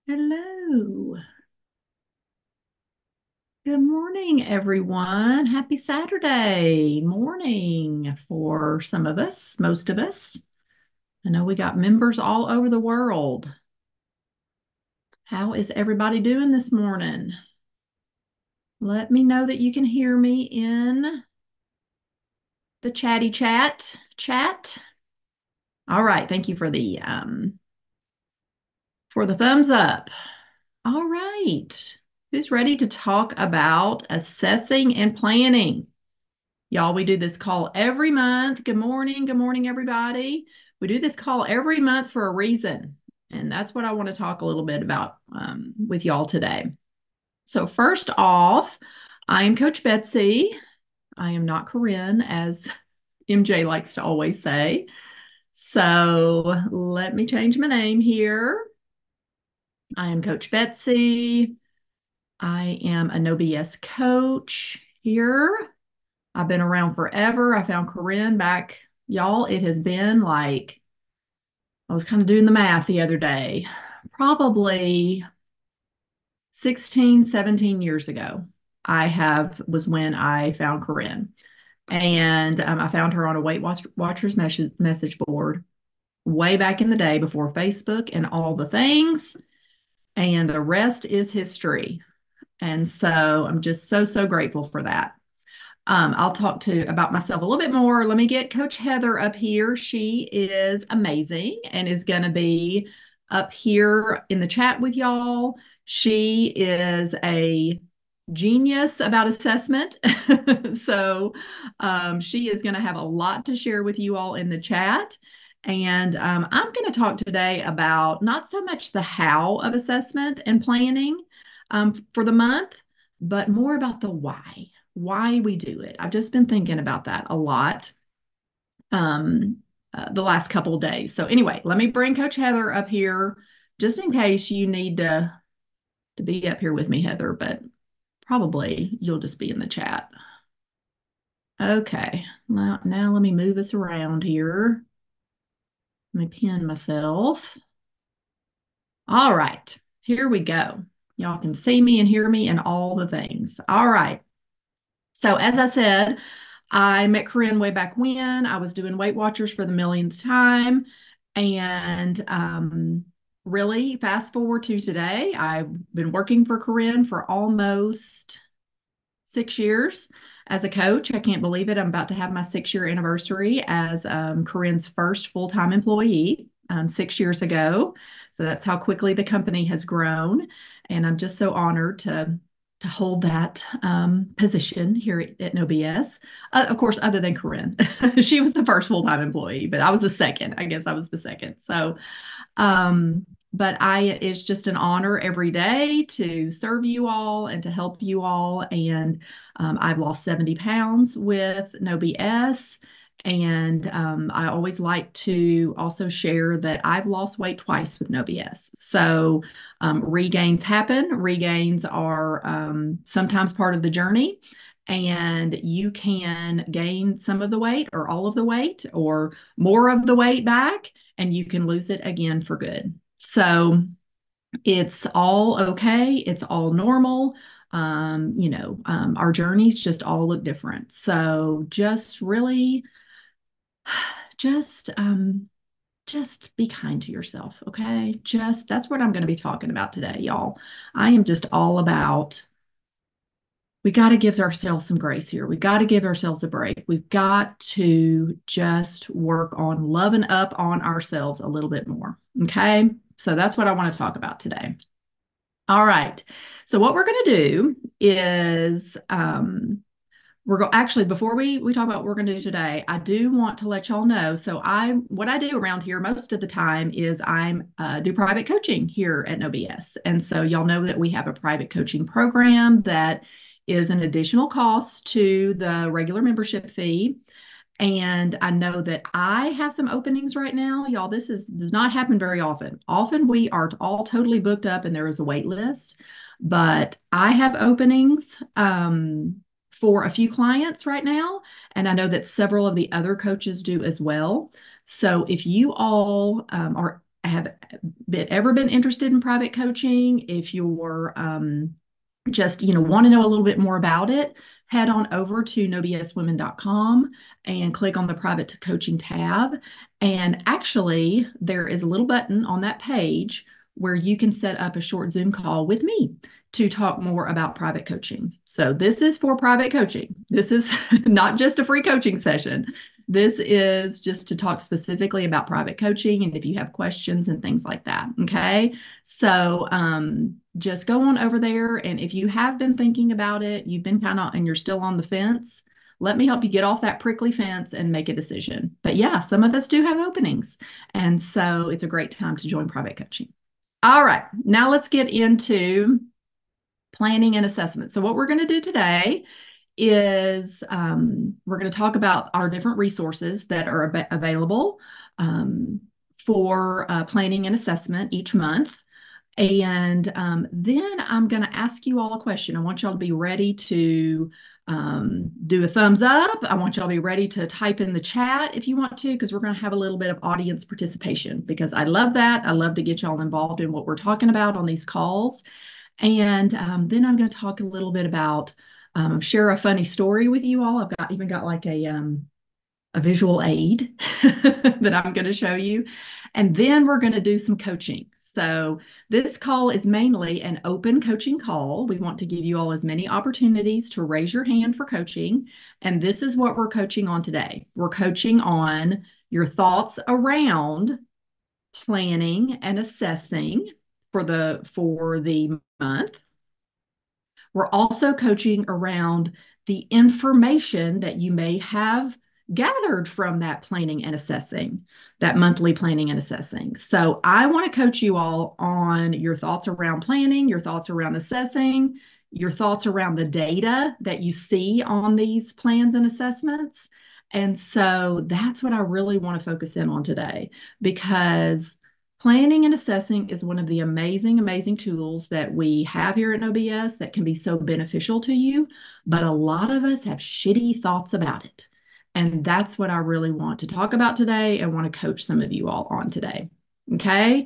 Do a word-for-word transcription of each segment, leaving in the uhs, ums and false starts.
Hello. Good morning, everyone. Happy Saturday morning for some of us, most of us. I know we got members all over the world. How is everybody doing this morning? Let me know that you can hear me in the chatty chat chat. All right, thank you for the um for the thumbs up. All right. Who's ready to talk about assessing and planning? Y'all, we do this call every month. Good morning. Good morning, everybody. We do this call every month for a reason. And that's what I want to talk a little bit about um, with y'all today. So, first off, I am Coach Betsy. I am not Corinne, as M J likes to always say. So, let me change my name here. I am Coach Betsy. I am a No B S coach here. I've been around forever. I found Corinne back, y'all. It has been like, I was kind of doing the math the other day, probably sixteen, seventeen years ago. I have was when I found Corinne. And um, I found her on a Weight Watchers message, message board way back in the day before Facebook and all the things. And the rest is history. And so I'm just so, so grateful for that. Um, I'll talk to about myself a little bit more. Let me get Coach Heather up here. She is amazing and is going to be up here in the chat with y'all. She is a genius about assessment. So um, she is going to have a lot to share with you all in the chat. And um, I'm going to talk today about not so much the how of assessment and planning um, for the month, but more about the why why we do it. I've just been thinking about that a lot um, uh, the last couple of days. So anyway, let me bring Coach Heather up here just in case you need to, to be up here with me, Heather, but probably you'll just be in the chat. Okay, now, now let me move us around here. Let me pin myself. All right, here we go. Y'all can see me and hear me and all the things. All right. So as I said, I met Corinne way back when I was doing Weight Watchers for the millionth time. And um, really, fast forward to today, I've been working for Corinne for almost six years as a coach. I can't believe it. I'm about to have my six year anniversary as um, Corinne's first full time employee um, six years ago. So that's how quickly the company has grown. And I'm just so honored to to hold that um, position here at, at No B S. Uh, of course, other than Corinne, she was the first full time employee, but I was the second. I guess I was the second. So um, but I it's just an honor every day to serve you all and to help you all. And um, I've lost seventy pounds with No B S. And um, I always like to also share that I've lost weight twice with No B S. So um, regains happen. Regains are um, sometimes part of the journey. And you can gain some of the weight or all of the weight or more of the weight back and you can lose it again for good. So it's all okay. It's all normal. Um, you know, um, our journeys just all look different. So just really, just, um, just be kind to yourself. Okay. Just that's what I'm going to be talking about today, y'all. I am just all about we got to give ourselves some grace here. We got to give ourselves a break. We've got to just work on loving up on ourselves a little bit more. Okay. So that's what I want to talk about today. All right. So what we're going to do is um, we're go actually before we we talk about what we're going to do today, I do want to let y'all know. So I what I do around here most of the time is I'm uh, do private coaching here at No B S, and so y'all know that we have a private coaching program that is an additional cost to the regular membership fee. And I know that I have some openings right now. Y'all, this is does not happen very often. Often we are all totally booked up and there is a wait list. But I have openings um, for a few clients right now. And I know that several of the other coaches do as well. So if you all um, are have been, ever been interested in private coaching, if you're um, just, you know, want to know a little bit more about it, head on over to no b s women dot com and click on the private coaching tab. And actually, there is a little button on that page where you can set up a short Zoom call with me to talk more about private coaching. So this is for private coaching. This is not just a free coaching session. This is just to talk specifically about private coaching and if you have questions and things like that. Okay. So um, just go on over there. And if you have been thinking about it, you've been kind of, and you're still on the fence, let me help you get off that prickly fence and make a decision. But yeah, some of us do have openings. And so it's a great time to join private coaching. All right. Now let's get into planning and assessment. So what we're going to do today is um, we're going to talk about our different resources that are ab available um, for uh, planning and assessment each month. And um, then I'm going to ask you all a question. I want y'all to be ready to um, do a thumbs up. I want y'all to be ready to type in the chat if you want to, because we're going to have a little bit of audience participation, because I love that. I love to get y'all involved in what we're talking about on these calls. And um, then I'm going to talk a little bit about, um, share a funny story with you all. I've got even got like a, um, a visual aid that I'm going to show you. And then we're going to do some coaching. So this call is mainly an open coaching call. We want to give you all as many opportunities to raise your hand for coaching. And this is what we're coaching on today. We're coaching on your thoughts around planning and assessing for the for the month. We're also coaching around the information that you may have gathered from that planning and assessing, that monthly planning and assessing. So I want to coach you all on your thoughts around planning, your thoughts around assessing, your thoughts around the data that you see on these plans and assessments. And so that's what I really want to focus in on today, because planning and assessing is one of the amazing, amazing tools that we have here at N O B S that can be so beneficial to you, but a lot of us have shitty thoughts about it. And that's what I really want to talk about today and want to coach some of you all on today. Okay,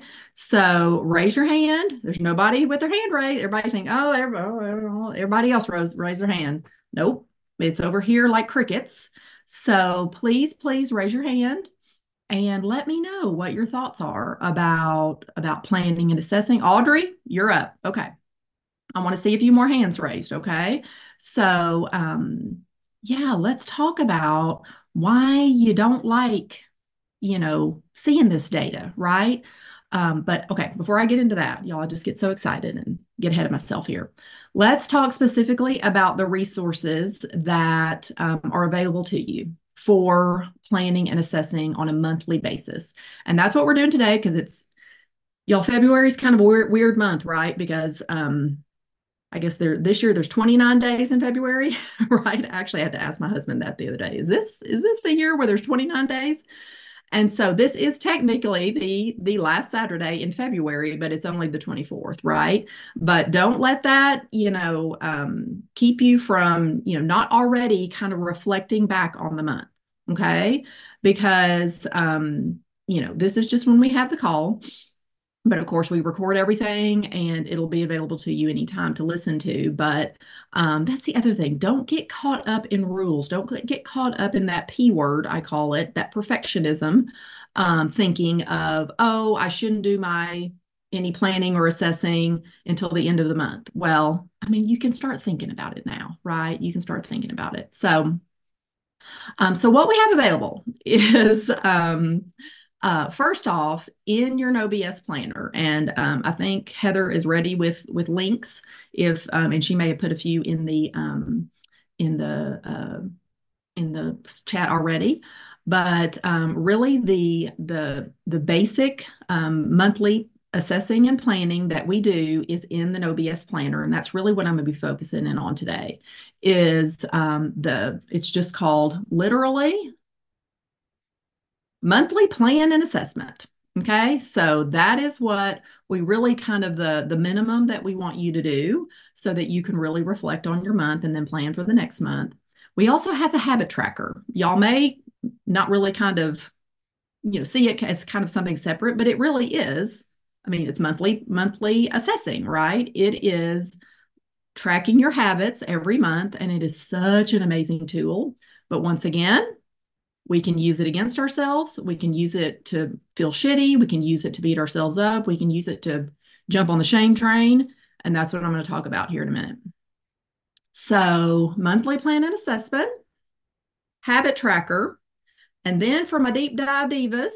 so raise your hand. There's nobody with their hand raised. Everybody think, oh, everybody, everybody else raise, raise their hand. Nope, it's over here like crickets. So please, please raise your hand. And let me know what your thoughts are about, about planning and assessing. Audrey, you're up. Okay. I want to see a few more hands raised. Okay. So, um, yeah, let's talk about why you don't like, you know, seeing this data, right? Um, but okay, before I get into that, y'all, I just get so excited and get ahead of myself here. Let's talk specifically about the resources that um, are available to you for planning and assessing on a monthly basis. And that's what we're doing today, because it's, y'all, February is kind of a weird, weird month, right? Because um, I guess there this year there's twenty-nine days in February, right? Actually, I had to ask my husband that the other day. Is this is this the year where there's twenty-nine days? And so this is technically the the last Saturday in February, but it's only the twenty-fourth, right? But don't let that, you know, um, keep you from, you know, not already kind of reflecting back on the month, okay? Because, um, you know, this is just when we have the call. But of course, we record everything and it'll be available to you anytime to listen to. But um, that's the other thing. Don't get caught up in rules. Don't get caught up in that P word, I call it, that perfectionism, um, thinking of, oh, I shouldn't do my any planning or assessing until the end of the month. Well, I mean, you can start thinking about it now, right? You can start thinking about it. So, um, so what we have available is um, Uh, first off, in your N O B S planner, and um, I think Heather is ready with with links. If um, and she may have put a few in the um, in the uh, in the chat already. But um, really, the the the basic um, monthly assessing and planning that we do is in the N O B S planner, and that's really what I'm going to be focusing in on today. Is um, the it's just called literally monthly plan and assessment. Okay, so that is what we really kind of the, the minimum that we want you to do so that you can really reflect on your month and then plan for the next month. We also have the habit tracker. Y'all may not really kind of you know, see it as kind of something separate, but it really is. I mean, it's monthly, monthly assessing, right? It is tracking your habits every month, and it is such an amazing tool. But once again, we can use it against ourselves. We can use it to feel shitty. We can use it to beat ourselves up. We can use it to jump on the shame train. And that's what I'm going to talk about here in a minute. So, monthly plan and assessment, habit tracker, and then for my deep dive divas,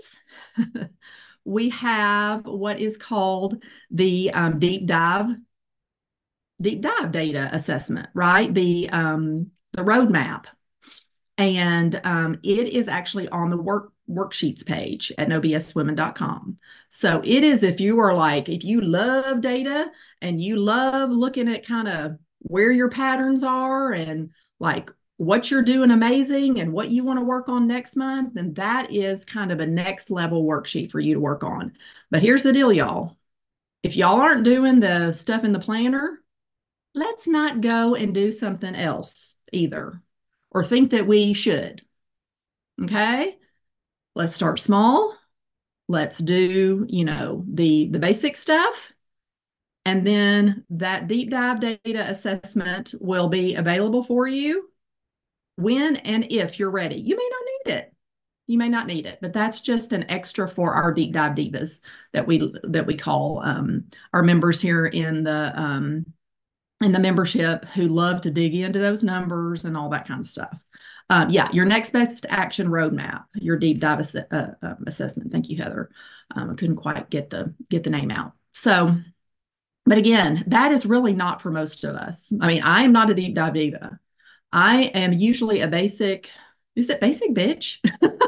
we have what is called the um, deep dive deep dive data assessment, right? The um, the roadmap, and um, it is actually on the work worksheets page at no b s women dot com. So it is, if you are like, if you love data and you love looking at kind of where your patterns are and like what you're doing amazing and what you want to work on next month, then that is kind of a next level worksheet for you to work on. But here's the deal, y'all. If y'all aren't doing the stuff in the planner, let's not go and do something else either, or think that we should. Okay? Let's start small. Let's do, you know, the the basic stuff. And then that deep dive data assessment will be available for you when and if you're ready. You may not need it. You may not need it, but that's just an extra for our deep dive divas that we that we call um, our members here in the um, in the membership who love to dig into those numbers and all that kind of stuff. Um, yeah, your next best action roadmap, your deep dive ass uh, uh, assessment. Thank you, Heather. Um, I couldn't quite get the get the name out. So, but again, that is really not for most of us. I mean, I am not a deep dive diva. I am usually a basic. Is it basic bitch?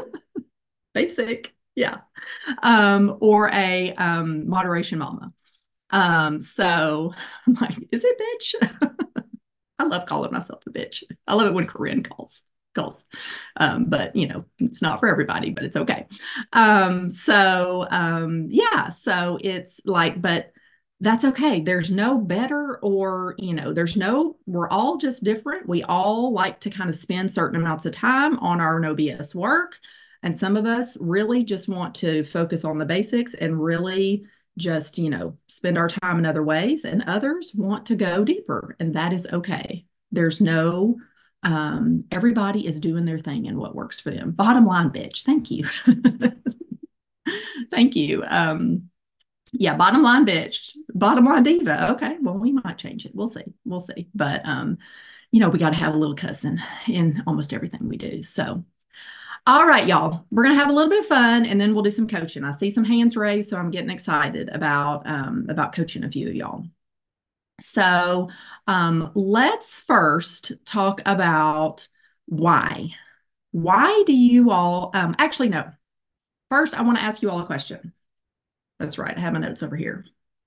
Basic, yeah. Um, or a um, moderation mama. Um, so I'm like, is it bitch? I love calling myself a bitch. I love it when Corinne calls calls. Um, but you know, it's not for everybody, but it's okay. Um, so um, yeah, so it's like, but that's okay. There's no better or, you know, there's no, we're all just different. We all like to kind of spend certain amounts of time on our no B S work. And some of us really just want to focus on the basics and really just, you know, spend our time in other ways, and others want to go deeper, and that is okay. There's no, um, everybody is doing their thing and what works for them. Bottom line, bitch. Thank you. Thank you. Um, yeah, bottom line, bitch. Bottom line, diva. Okay, well, we might change it. We'll see. We'll see. But, um, you know, we got to have a little cussing in almost everything we do. So, all right, y'all, we're going to have a little bit of fun, and then we'll do some coaching. I see some hands raised, so I'm getting excited about, um, about coaching a few of y'all. So um, let's first talk about why. Why do you all, um, actually, no. First, I want to ask you all a question. That's right. I have my notes over here.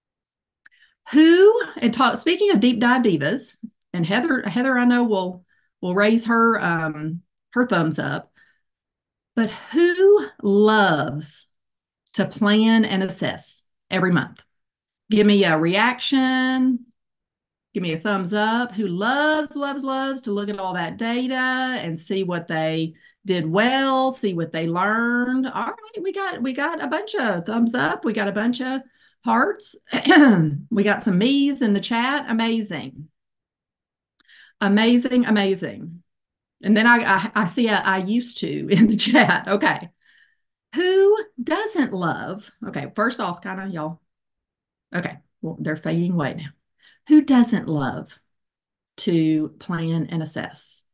Who, and talk, speaking of deep dive divas, and Heather, Heather, I know will will raise her um, her thumbs up. But who loves to plan and assess every month? Give me a reaction. Give me a thumbs up. Who loves, loves, loves to look at all that data and see what they did well, see what they learned. All right, we got we got a bunch of thumbs up. We got a bunch of hearts. We got some me's in the chat. Amazing. Amazing, amazing. And then I, I, I see a I used to in the chat. Okay. Who doesn't love? Okay, first off, kind of y'all. Okay, well, they're fading away now. Who doesn't love to plan and assess?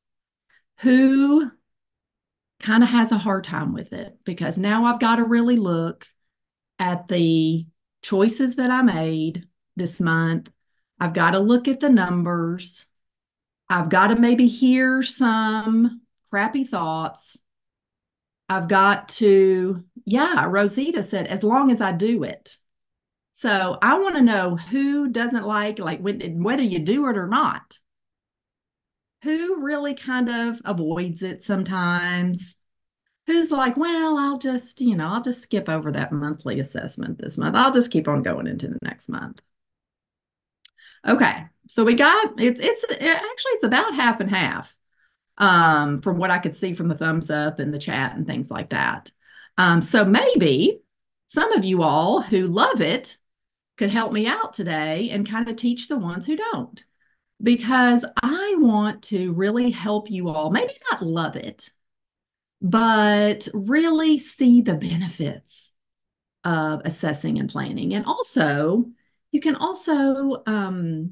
Who kind of has a hard time with it? Because now I've got to really look at the choices that I made this month. I've got to look at the numbers. I've got to maybe hear some crappy thoughts. I've got to, yeah, Rosita said, as long as I do it. So I want to know who doesn't like, like when, whether you do it or not, who really kind of avoids it sometimes, who's like, well, I'll just, you know, I'll just skip over that monthly assessment this month. I'll just keep on going into the next month. Okay, so we got, it's, it's it, actually, it's about half and half um, from what I could see from the thumbs up and the chat and things like that. Um, so maybe some of you all who love it could help me out today and kind of teach the ones who don't, because I want to really help you all, maybe not love it, but really see the benefits of assessing and planning. And also, you can also um,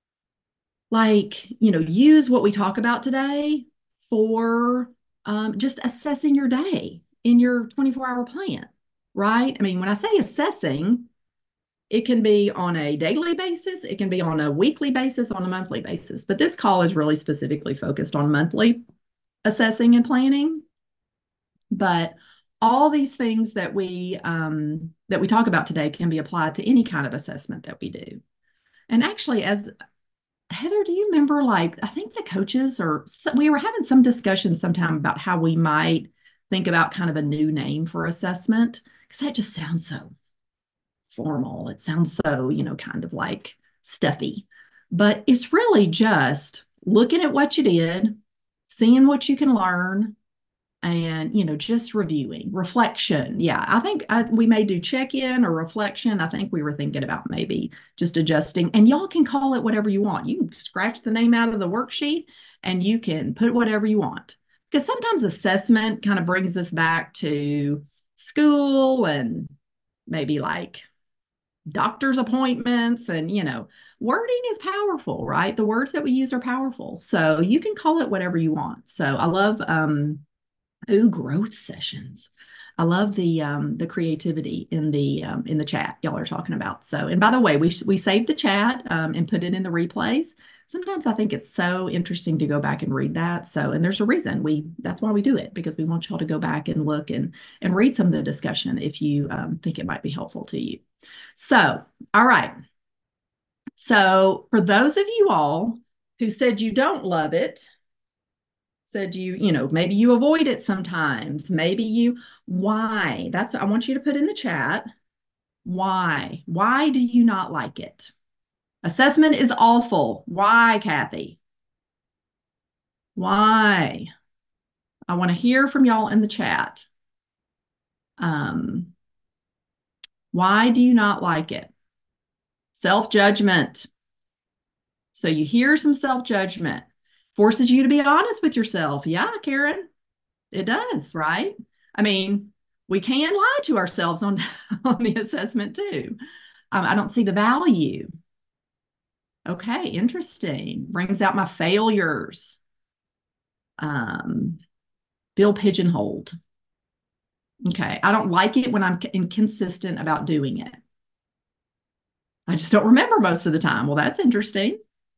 like, you know, use what we talk about today for um, just assessing your day in your twenty-four hour plan, right? I mean, when I say assessing, it can be on a daily basis, it can be on a weekly basis, on a monthly basis. But this call is really specifically focused on monthly assessing and planning. But all these things that we um, that we talk about today can be applied to any kind of assessment that we do. And actually, as Heather, do you remember, like, I think the coaches or we were having some discussion sometime about how we might think about kind of a new name for assessment, because that just sounds so formal. It sounds so, you know, kind of like stuffy. But it's really just looking at what you did, seeing what you can learn, and, you know, just reviewing, reflection. Yeah, I think I, we may do check-in or reflection. I think we were thinking about maybe just adjusting, and y'all can call it whatever you want. You can scratch the name out of the worksheet and you can put whatever you want, because sometimes assessment kind of brings us back to school and maybe like doctor's appointments, and, you know, wording is powerful, right? The words that we use are powerful. So you can call it whatever you want. So I love um Ooh, growth sessions. I love the um, the creativity in the um, in the chat y'all are talking about. So, and by the way, we we saved the chat um, and put it in the replays. Sometimes I think it's so interesting to go back and read that. So, and there's a reason we that's why we do it, because we want y'all to go back and look and and read some of the discussion if you um, think it might be helpful to you. So, all right. So, for those of you all who said you don't love it, said you, you know, maybe you avoid it sometimes. Maybe you, why? That's what I want you to put in the chat. Why? Why do you not like it? Assessment is awful. Why, Kathy? Why? I want to hear from y'all in the chat. Um, why do you not like it? Self-judgment. So you hear some self-judgment. Forces you to be honest with yourself. Yeah, Karen, it does, right? I mean, we can lie to ourselves on, on the assessment too. Um, I don't see the value. Okay, interesting. Brings out my failures. Um, feel pigeonholed. Okay, I don't like it when I'm inconsistent about doing it. I just don't remember most of the time. Well, that's interesting.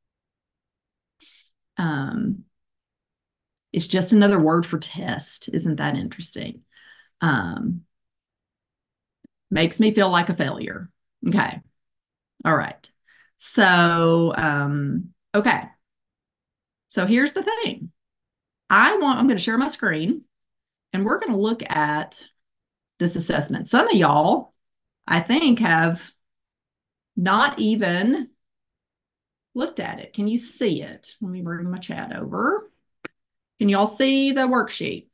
Um, it's just another word for test. Isn't that interesting? Um, makes me feel like a failure. Okay. All right. So, um, okay. So here's the thing. I want, I'm going to share my screen and we're going to look at this assessment. Some of y'all, I think, have not even looked at it. Can you see it? Let me bring my chat over. Can y'all see the worksheet?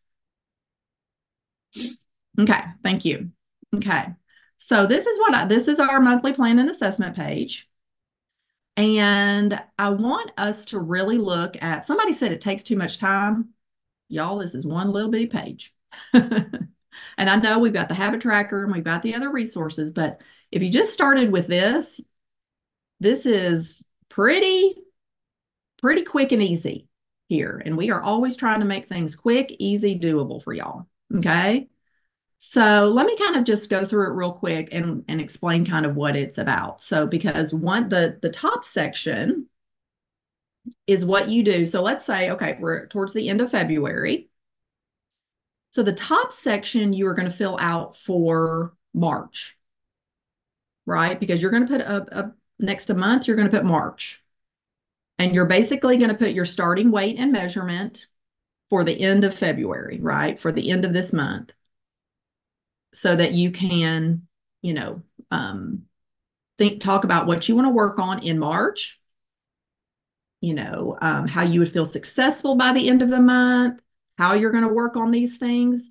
Okay, thank you. Okay. So this is what I, this is our monthly plan and assessment page. And I want us to really look at, somebody said it takes too much time. Y'all, this is one little bitty page. And I know we've got the habit tracker and we've got the other resources, but if you just started with this, this is pretty, pretty quick and easy here. And we are always trying to make things quick, easy, doable for y'all. Okay. So let me kind of just go through it real quick and, and explain kind of what it's about. So because one, the, the top section is what you do. So let's say, okay, we're towards the end of February. So the top section you are going to fill out for March, right? Because you're going to put a, a next a month, you're going to put March. And you're basically going to put your starting weight and measurement for the end of February, right? For the end of this month. So that you can, you know, um, think, talk about what you want to work on in March, you know, um, how you would feel successful by the end of the month, how you're going to work on these things.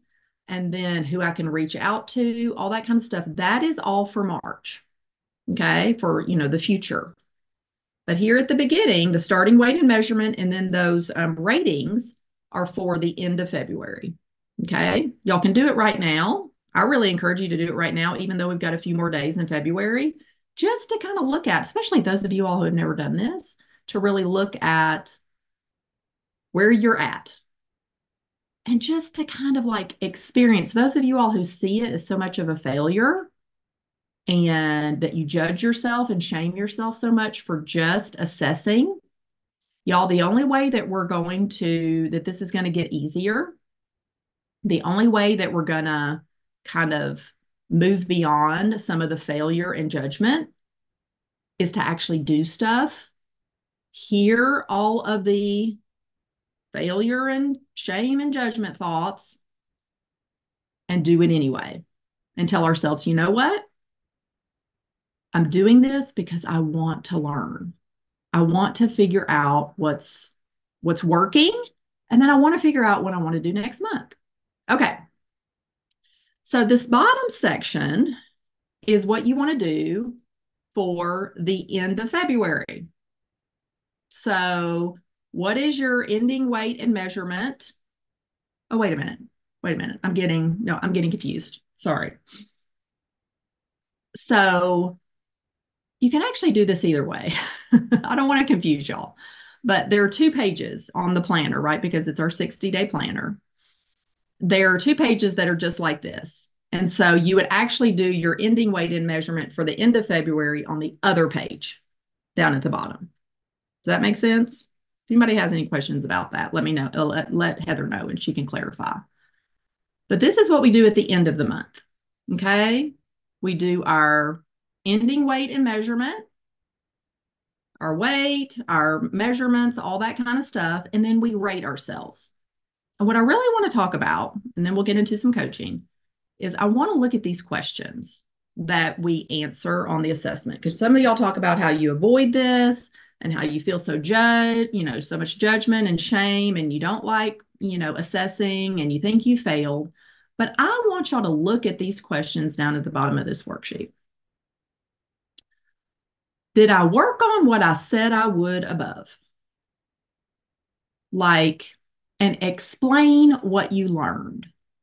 and then who I can reach out to, all that kind of stuff. That is all for March. Okay. For, you know, the future. But here at the beginning, the starting weight and measurement, and then those um, ratings are for the end of February. Okay. Y'all can do it right now. I really encourage you to do it right now, even though we've got a few more days in February, just to kind of look at, especially those of you all who have never done this, to really look at where you're at. And just to kind of like experience, those of you all who see it as so much of a failure and that you judge yourself and shame yourself so much for just assessing, y'all, the only way that we're going to, that this is going to get easier, the only way that we're going to kind of move beyond some of the failure and judgment is to actually do stuff, hear all of the failure and shame and judgment thoughts, and do it anyway. And tell ourselves, you know what? I'm doing this because I want to learn. I want to figure out what's what's working, and then I want to figure out what I want to do next month. Okay. So this bottom section is what you want to do for the end of February. So what is your ending weight and measurement? Oh, wait a minute. Wait a minute. I'm getting, no, I'm getting confused. Sorry. So you can actually do this either way. I don't want to confuse y'all, but there are two pages on the planner, right? Because it's our sixty day planner. There are two pages that are just like this. And so you would actually do your ending weight and measurement for the end of February on the other page down at the bottom. Does that make sense? If anybody has any questions about that, let me know. Let, let Heather know and she can clarify. But this is what we do at the end of the month. Okay. We do our ending weight and measurement, our weight, our measurements, all that kind of stuff. And then we rate ourselves. And what I really want to talk about, and then we'll get into some coaching, is I want to look at these questions that we answer on the assessment. Because some of y'all talk about how you avoid this and how you feel so judged, you know, so much judgment and shame, and you don't like, you know, assessing and you think you failed. But I want y'all to look at these questions down at the bottom of this worksheet. Did I work on what I said I would above? Like, and explain what you learned.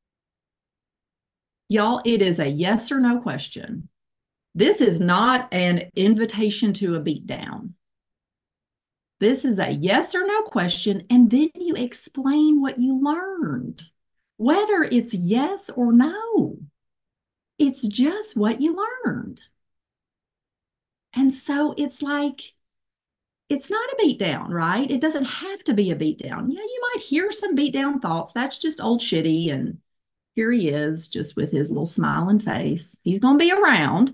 Y'all, it is a yes or no question. This is not an invitation to a beat down. This is a yes or no question, and then you explain what you learned, whether it's yes or no. It's just what you learned. And so it's like, it's not a beat down, right? It doesn't have to be a beat down. Yeah, you might hear some beat down thoughts. That's just old shitty. And here he is, just with his little smiling face. He's going to be around.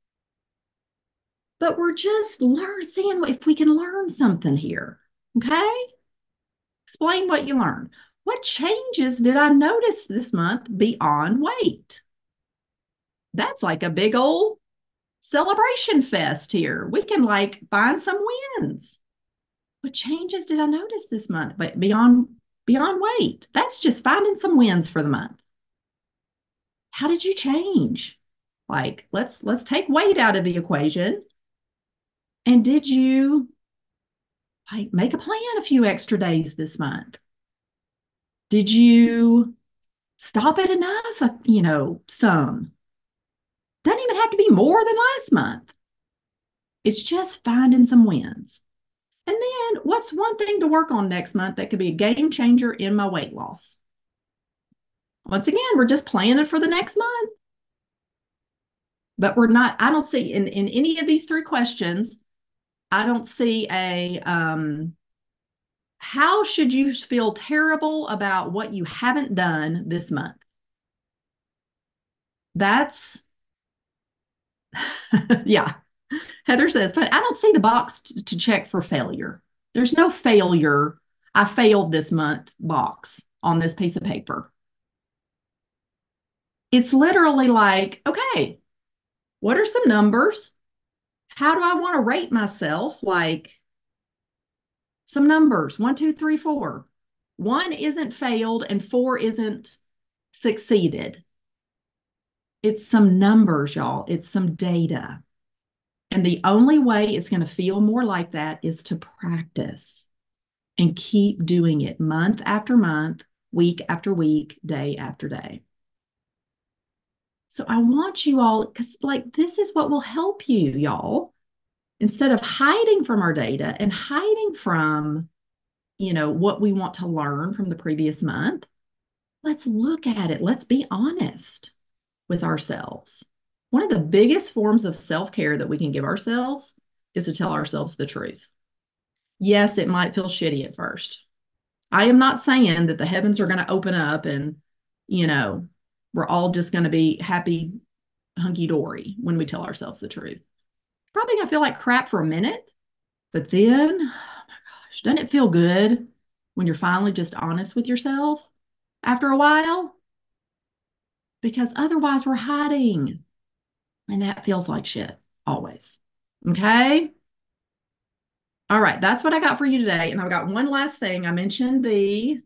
But we're just learn, seeing if we can learn something here. Okay? Explain what you learned. What changes did I notice this month beyond weight? That's like a big old celebration fest here. We can like find some wins. What changes did I notice this month but beyond beyond weight? That's just finding some wins for the month. How did you change? Like, let's let's take weight out of the equation. And did you like make a plan a few extra days this month? Did you stop at enough, you know, some? Doesn't even have to be more than last month. It's just finding some wins. And then what's one thing to work on next month that could be a game changer in my weight loss? Once again, we're just planning for the next month. But we're not, I don't see in, in any of these three questions, I don't see a, um, how should you feel terrible about what you haven't done this month? That's, yeah. Heather says, but I don't see the box t- to check for failure. There's no failure. I failed this month box on this piece of paper. It's literally like, okay, what are some numbers? How do I want to rate myself? Like some numbers, one, two, three, four. One isn't failed and four isn't succeeded. It's some numbers, y'all. It's some data. And the only way it's going to feel more like that is to practice and keep doing it month after month, week after week, day after day. So I want you all, because like this is what will help you, y'all. Instead of hiding from our data and hiding from, you know, what we want to learn from the previous month, let's look at it. Let's be honest with ourselves. One of the biggest forms of self-care that we can give ourselves is to tell ourselves the truth. Yes, it might feel shitty at first. I am not saying that the heavens are going to open up and, you know, we're all just going to be happy, hunky dory when we tell ourselves the truth. Probably going to feel like crap for a minute, but then, oh my gosh, doesn't it feel good when you're finally just honest with yourself after a while? Because otherwise we're hiding. And that feels like shit always. Okay. All right. That's what I got for you today. And I've got one last thing. I mentioned the,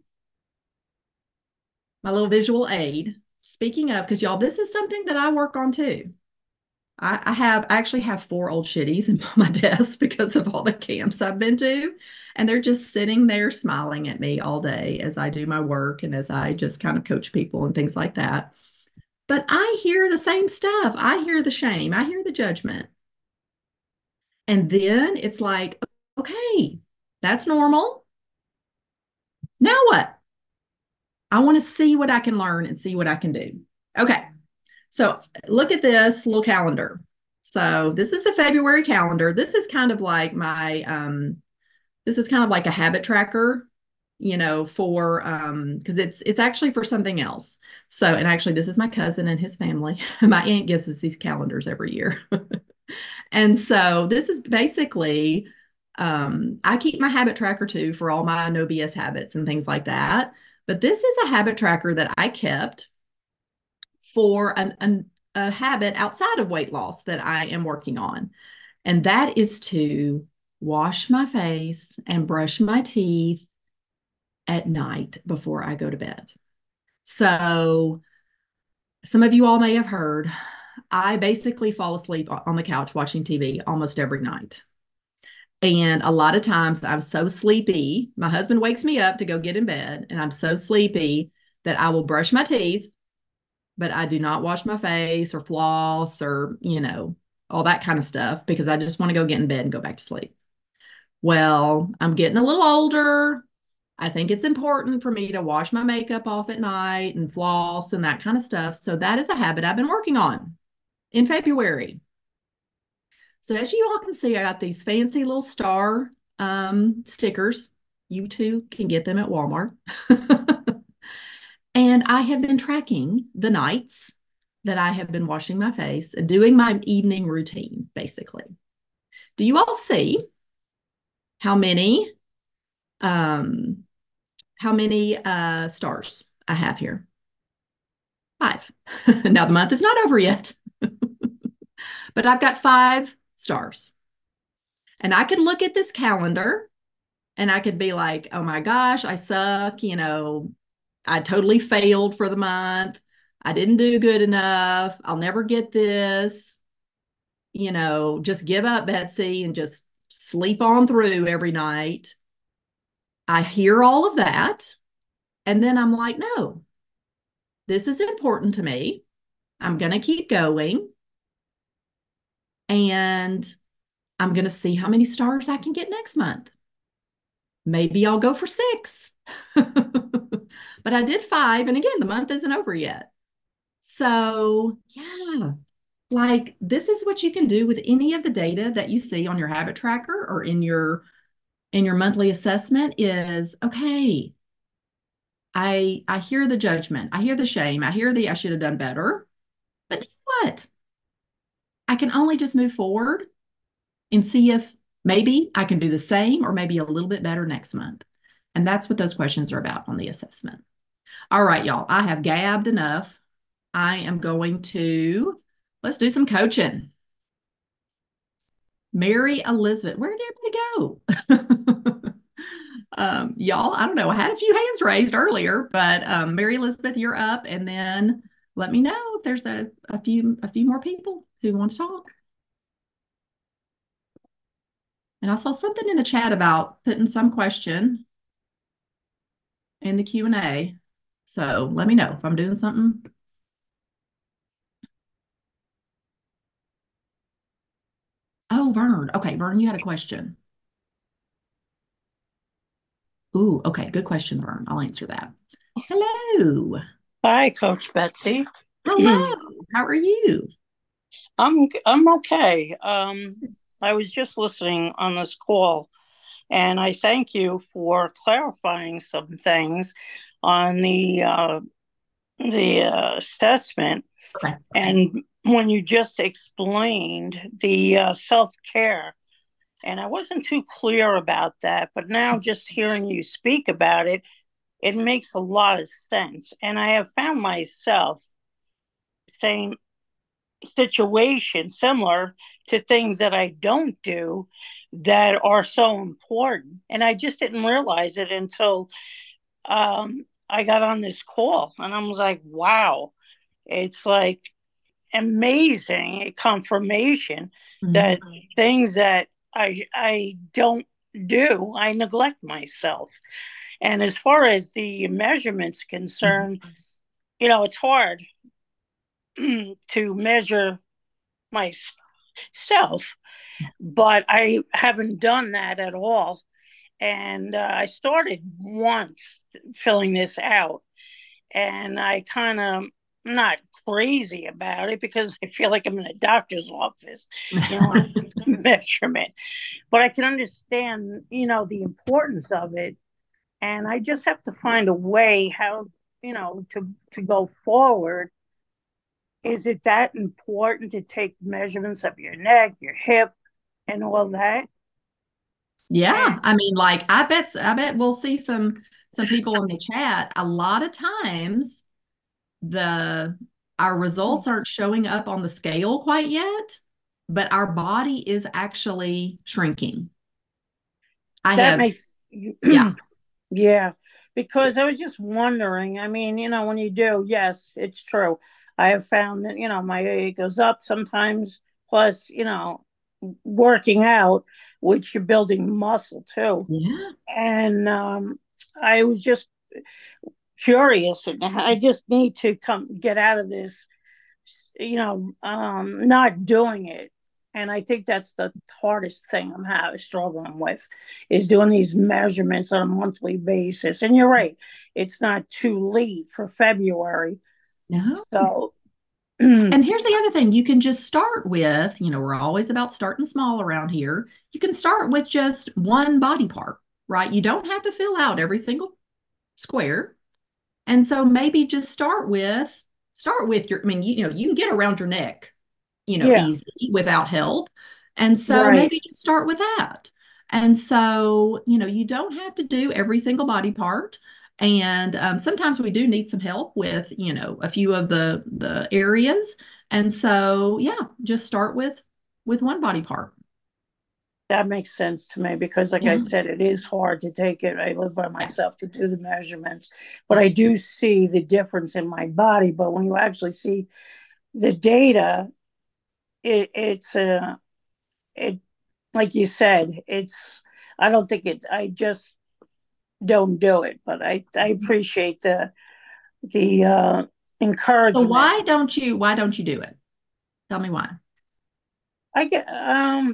my little visual aid. Speaking of, because y'all, this is something that I work on too. I, I have, I actually have four old shitties in my desk because of all the camps I've been to. And they're just sitting there smiling at me all day as I do my work and as I just kind of coach people and things like that. But I hear the same stuff. I hear the shame. I hear the judgment. And then it's like, okay, that's normal. Now what? I want to see what I can learn and see what I can do. Okay. So look at this little calendar. So this is the February calendar. This is kind of like my, um, this is kind of like a habit tracker, you know, for, um, because it's, it's actually for something else. So, and actually this is my cousin and his family. My aunt gives us these calendars every year. And so this is basically, um, I keep my habit tracker too for all my no B S habits and things like that. But this is a habit tracker that I kept for an, an, a habit outside of weight loss that I am working on. And that is to wash my face and brush my teeth at night before I go to bed. So some of you all may have heard, I basically fall asleep on the couch watching T V almost every night. And a lot of times I'm so sleepy, my husband wakes me up to go get in bed, and I'm so sleepy that I will brush my teeth, but I do not wash my face or floss or, you know, all that kind of stuff because I just want to go get in bed and go back to sleep. Well, I'm getting a little older. I think it's important for me to wash my makeup off at night and floss and that kind of stuff. So that is a habit I've been working on in February. So as you all can see, I got these fancy little star um, stickers. You too can get them at Walmart. And I have been tracking the nights that I have been washing my face and doing my evening routine, basically. Do you all see how many um, how many uh, stars I have here? Five. Now the month is not over yet, but I've got five stars. And I could look at this calendar and I could be like, oh my gosh, I suck. You know, I totally failed for the month. I didn't do good enough. I'll never get this. You know, just give up, Betsy, and just sleep on through every night. I hear all of that. And then I'm like, no, this is important to me. I'm going to keep going. And I'm going to see how many stars I can get next month. Maybe I'll go for six. But I did five. And again, the month isn't over yet. So, yeah, like this is what you can do with any of the data that you see on your habit tracker or in your in your monthly assessment is, okay, I I hear the judgment. I hear the shame. I hear the I should have done better. But what? I can only just move forward and see if maybe I can do the same or maybe a little bit better next month. And that's what those questions are about on the assessment. All right, y'all, I have gabbed enough. I am going to, let's do some coaching. Mary Elizabeth, where did everybody go? um, y'all, I don't know. I had a few hands raised earlier, but um, Mary Elizabeth, you're up, and then let me know if there's a, a few a few more people who want to talk. And I saw something in the chat about putting some question in the Q and A. So let me know if I'm doing something. Oh, Vern. Okay, Vern, you had a question. Ooh, okay, good question, Vern. I'll answer that. Hello. Hi, Coach Betsy. Hello. How are you? I'm I'm okay. Um, I was just listening on this call, and I thank you for clarifying some things on the uh, the uh, assessment. Okay. And when you just explained the uh, self care, and I wasn't too clear about that, but now just hearing you speak about it, it makes a lot of sense. And I have found myself saying situation similar to things that I don't do that are so important. And I just didn't realize it until um, I got on this call and I was like, wow, it's like amazing confirmation Mhm. that things that I, I don't do, I neglect myself. And as far as the measurements Mhm. concerned, you know, it's hard to measure myself, but I haven't done that at all. And uh, I started once filling this out, and I kind of not crazy about it because I feel like I'm in a doctor's office, you know, measurement. But I can understand, you know, the importance of it, and I just have to find a way how, you know, to to go forward. Is it that important to take measurements of your neck, your hip, and all that? Yeah, And I mean, like I bet I bet we'll see some some people in the chat. A lot of times the our results aren't showing up on the scale quite yet, but our body is actually shrinking. I that have, makes, yeah. yeah, because I was just wondering. I mean, you know, when you do, yes, it's true. I have found that, you know, my it goes up sometimes, plus, you know, working out, which you're building muscle too. Yeah. And um, I was just curious, and I just need to come get out of this, you know, um, not doing it. And I think that's the hardest thing I'm having struggling with is doing these measurements on a monthly basis. And you're right, it's not too late for February. No. So yeah, And here's the other thing you can just start with, you know, we're always about starting small around here. You can start with just one body part, right? You don't have to fill out every single square. And so maybe just start with start with your, I mean, you, you know, you can get around your neck, you know, easy without help. And so right. maybe just start with that. And so, you know, you don't have to do every single body part. And um, sometimes we do need some help with, you know, a few of the the areas. And so, yeah, just start with with one body part. That makes sense to me because, like I Yeah. said, it is hard to take it. I live by myself to do the measurements, but I do see the difference in my body. But when you actually see the data, it, it's a it like you said, it's I don't think it I just don't do it, but I I appreciate the the uh So encouragement. why don't you why don't you do it? Tell me why. I get um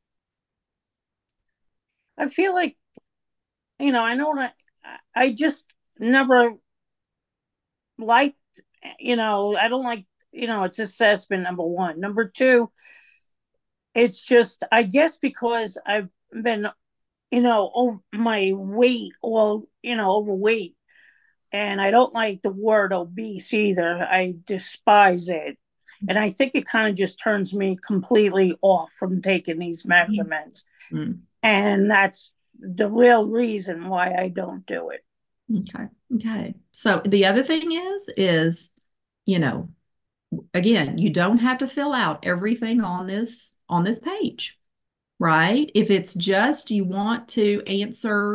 I feel like, you know, I know I I just never liked, you know, I don't like, you know, it's assessment number one. Number two, it's just I guess because I've been, you know, over my weight, all, you know, overweight. And I don't like the word obese either. I despise it. And I think it kind of just turns me completely off from taking these measurements. Mm. And that's the real reason why I don't do it. Okay. Okay. So the other thing is, is, you know, again, you don't have to fill out everything on this on this page, right? If it's just you want to answer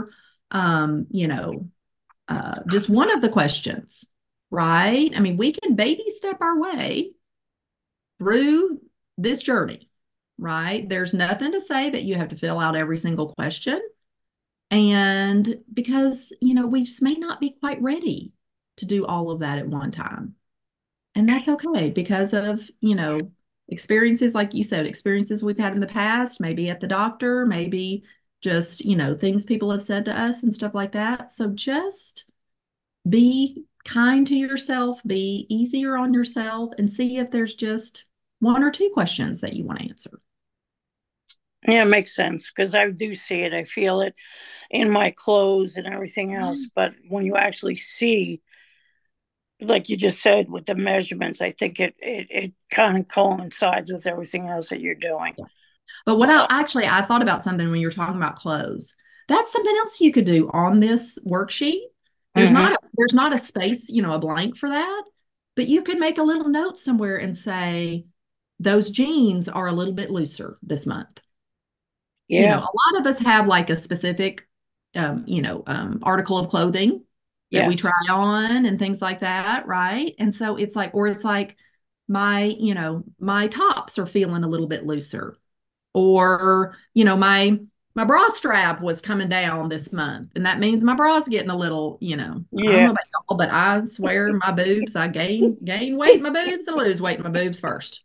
um, you know, uh, just one of the questions, right? I mean, we can baby step our way through this journey, right? There's nothing to say that you have to fill out every single question. And because, you know, we just may not be quite ready to do all of that at one time. And that's okay because of, you know, experiences, like you said, experiences we've had in the past, maybe at the doctor, maybe just, you know, things people have said to us and stuff like that. So just be kind to yourself, be easier on yourself, and see if there's just one or two questions that you want to answer. Yeah, it makes sense because I do see it. I feel it in my clothes and everything else. But when you actually see, like you just said, with the measurements, I think it it, it kind of coincides with everything else that you're doing. But what I actually I thought about something when you were talking about clothes. That's something else you could do on this worksheet. There's Mm-hmm. not a, there's not a space, you know, a blank for that, but you could make a little note somewhere and say those jeans are a little bit looser this month. You know, Yeah. a lot of us have like a specific um, you know, um, article of clothing that we try Yes. on and things like that, right? And so it's like, or it's like my, you know, my tops are feeling a little bit looser, or you know my my bra strap was coming down this month and that means my bra's getting a little, you know, I don't know Yeah. about y'all, but I swear my boobs, I gain gain weight in my boobs and lose weight in my boobs first.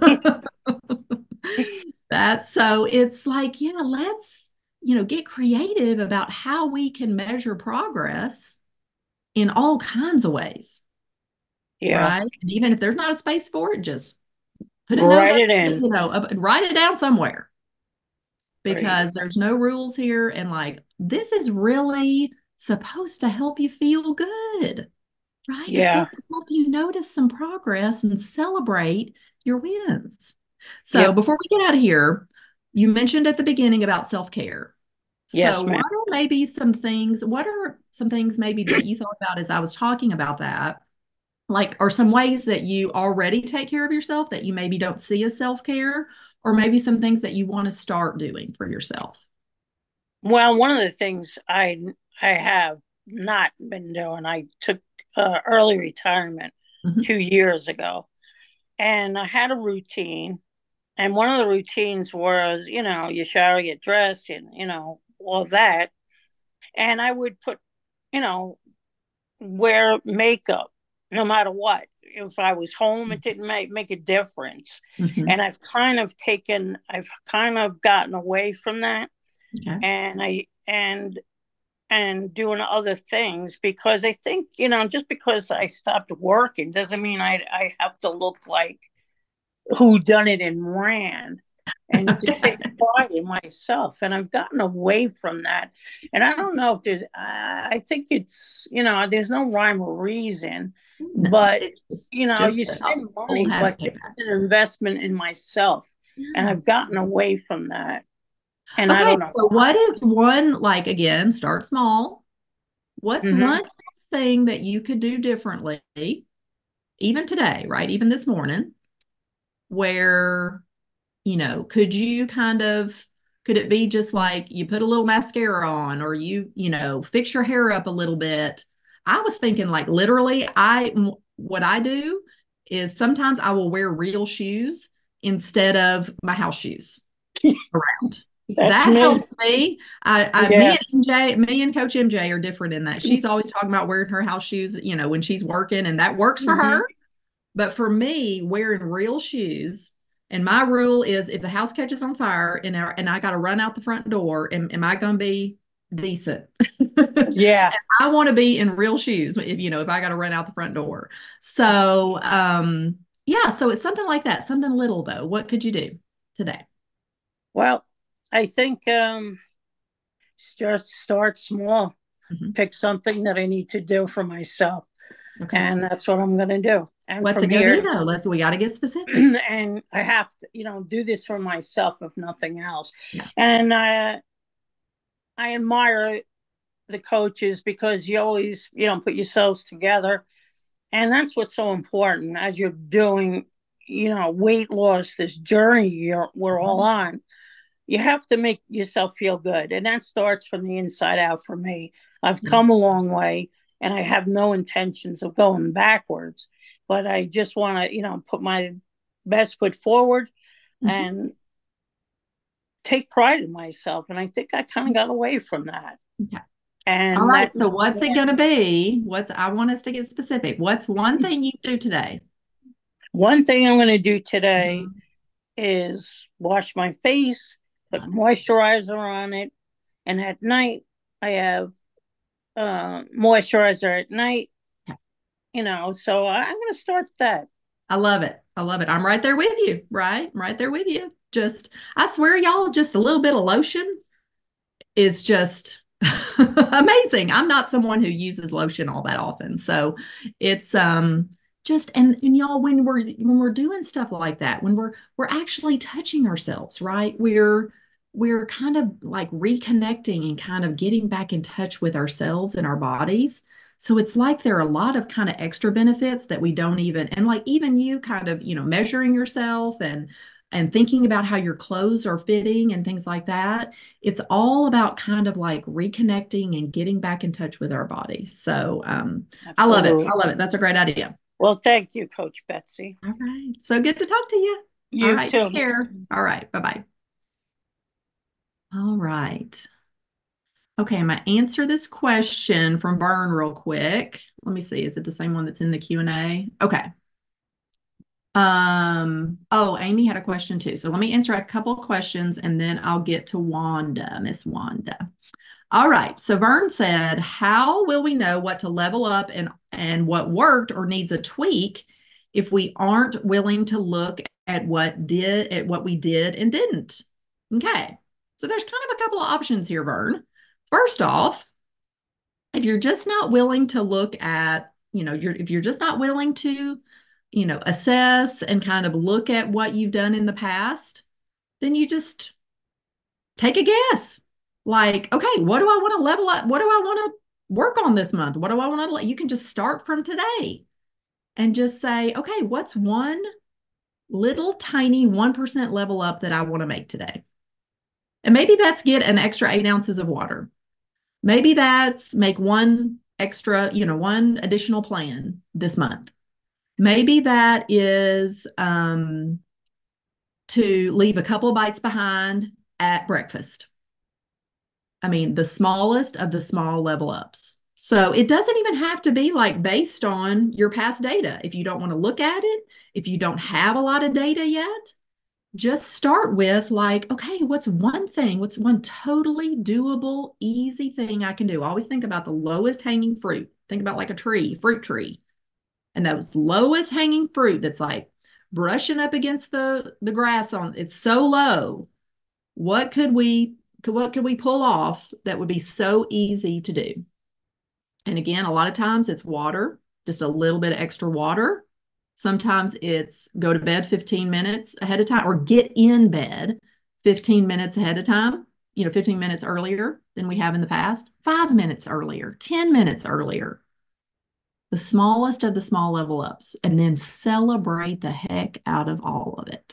That's so it's like, yeah, let's, you know, get creative about how we can measure progress in all kinds of ways, Yeah. right? And even if there's not a space for it, just put a note Write up, it in. you know, up, write it down somewhere, Right. because there's no rules here. And like, this is really supposed to help you feel good, right? It's Yeah. supposed to help you notice some progress and celebrate your wins. So Yep. before we get out of here, you mentioned at the beginning about self-care. So Yes, ma'am. what are maybe some things, what are some things maybe that you thought about as I was talking about that? Like, are some ways that you already take care of yourself that you maybe don't see as self-care, or maybe some things that you want to start doing for yourself? Well, one of the things I I have not been doing, I took uh, early retirement Mhm. two years ago, and I had a routine. And one of the routines was, you know, you shower, get dressed, and you know all that. And I would put, you know, wear makeup no matter what. If I was home, it didn't make make a difference. Mhm. And I've kind of taken, I've kind of gotten away from that, Okay. and I and and doing other things because I think, you know, just because I stopped working doesn't mean I I have to look like who done it and ran, and to take pride in myself. And I've gotten away from that. And I don't know if there's, I think it's, you know, there's no rhyme or reason, No, but, it's just you know, just you a spend old money, habit but this payback. is an investment in myself. And Yeah. I've gotten away from that. And I Okay, don't know so what is one, like, again, start small. What's why. Hmm. one thing that you could do differently, even today, right? Even this morning, where, you know, could you kind of, could it be just like you put a little mascara on, or you, you know, fix your hair up a little bit? I was thinking like literally, I, what I do is sometimes I will wear real shoes instead of my house shoes around. That's That me. helps me. I, I, me Yeah. and M J, me and Coach M J are different in that she's always talking about wearing her house shoes, you know, when she's working, and that works for Hmm. her. But for me, wearing real shoes, and my rule is if the house catches on fire and I, and I got to run out the front door, am, am I going to be decent? And Yeah. I want to be in real shoes if, you know, if I got to run out the front door. So, um, yeah, so it's something like that, something little though. What could you do today? Well, I think um, just start small. Mhm. Pick something that I need to do for myself. Okay. And that's what I'm going to do. And What's from it going to be here, though? Let's, we got to get specific. and I have to, you know, do this for myself, if nothing else. Yeah. And I, I admire the coaches because you always, you know, put yourselves together. And that's what's so important as you're doing, you know, weight loss, this journey you're, we're all Mhm. on. you have to make yourself feel good. And that starts from the inside out for me. I've Yeah. come a long way and I have no intentions of going backwards, but I just want to, you know, put my best foot forward Mhm. and take pride in myself. And I think I kind of got away from that. Okay. All And right. that So what's it going to be? What's, I want us to get specific. What's one thing you do today? one thing I'm going to do today Mhm. is wash my face, put Got moisturizer on it, and at night I have uh, moisturizer at night. it. You know, so I'm going to start that. I love it. I love it. I'm right there with you, right? I'm right there with you. Just, I swear, y'all, just a little bit of lotion is just amazing. I'm not someone who uses lotion all that often. So it's um just and and y'all when we're when we're doing stuff like that, when we're we're actually touching ourselves, right? We're we're kind of like reconnecting and kind of getting back in touch with ourselves and our bodies. So it's like there are a lot of kind of extra benefits that we don't even and like even you kind of, you know, measuring yourself and and thinking about how your clothes are fitting and things like that. It's all about kind of like reconnecting and getting back in touch with our body. So um, I love it. Absolutely. I love it. That's a great idea. Well, thank you, Coach Betsy. All right. So good to talk to you. All You right. Take too. care. All right. Bye bye. All right. Okay. I'm going to answer this question from Vern real quick. Let me see. Is it the same one that's in the Q and A? Okay. Um, oh, Amy had a question too. So let me answer a couple of questions and then I'll get to Wanda, Miss Wanda. All right. So Vern said, how will we know what to level up and, and what worked or needs a tweak if we aren't willing to look at what did at what we did and didn't? Okay. So there's kind of a couple of options here, Vern. First off, if you're just not willing to look at, you know, you're if you're just not willing to, you know, assess and kind of look at what you've done in the past, then you just take a guess. Like, okay, what do I want to level up? What do I want to work on this month? What do I want to, you can just start from today and just say, okay, what's one little tiny one percent level up that I want to make today? And maybe that's get an extra eight ounces of water. Maybe that's make one extra, you know, one additional plan this month. Maybe that is um, to leave a couple of bites behind at breakfast. I mean, the smallest of the small level ups. So it doesn't even have to be like based on your past data. If you don't want to look at it, if you don't have a lot of data yet, just start with like, okay, what's one thing? What's one totally doable, easy thing I can do? Always think about the lowest hanging fruit. Think about like a tree, fruit tree. And those lowest hanging fruit that's like brushing up against the, the grass on it's so low. What could we what could we pull off that would be so easy to do? And again, a lot of times it's water, just a little bit of extra water. Sometimes it's go to bed fifteen minutes ahead of time or get in bed fifteen minutes ahead of time, you know, fifteen minutes earlier than we have in the past, five minutes earlier, ten minutes earlier. The smallest of the small level ups, and then celebrate the heck out of all of it.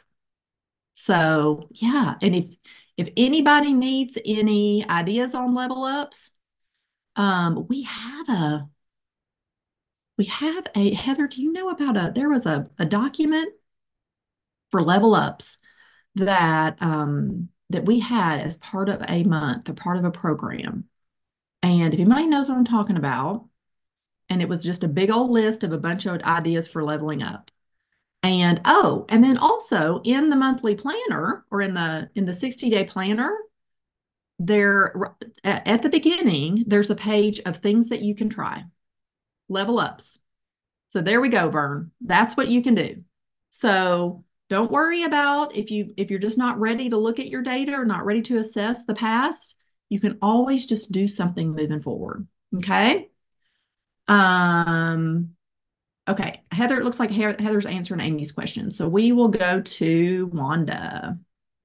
So, yeah, and if if anybody needs any ideas on level ups, um, we have a we have a Heather, do you know about a there was a, a document for level ups that um that we had as part of a month or part of a program. And if anybody knows what I'm talking about, and it was just a big old list of a bunch of ideas for leveling up. And oh, and then also in the monthly planner or in the in the sixty day planner, there at the beginning, there's a page of things that you can try, level ups. So there we go, Vern. That's what you can do. So don't worry about if you if you're just not ready to look at your data or not ready to assess the past, you can always just do something moving forward. Okay. Um, okay. Heather, it looks like Heather's answering Amy's question. So we will go to Wanda.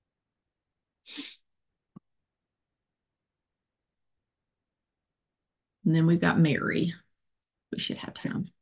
And then we've got Mary. We should have time.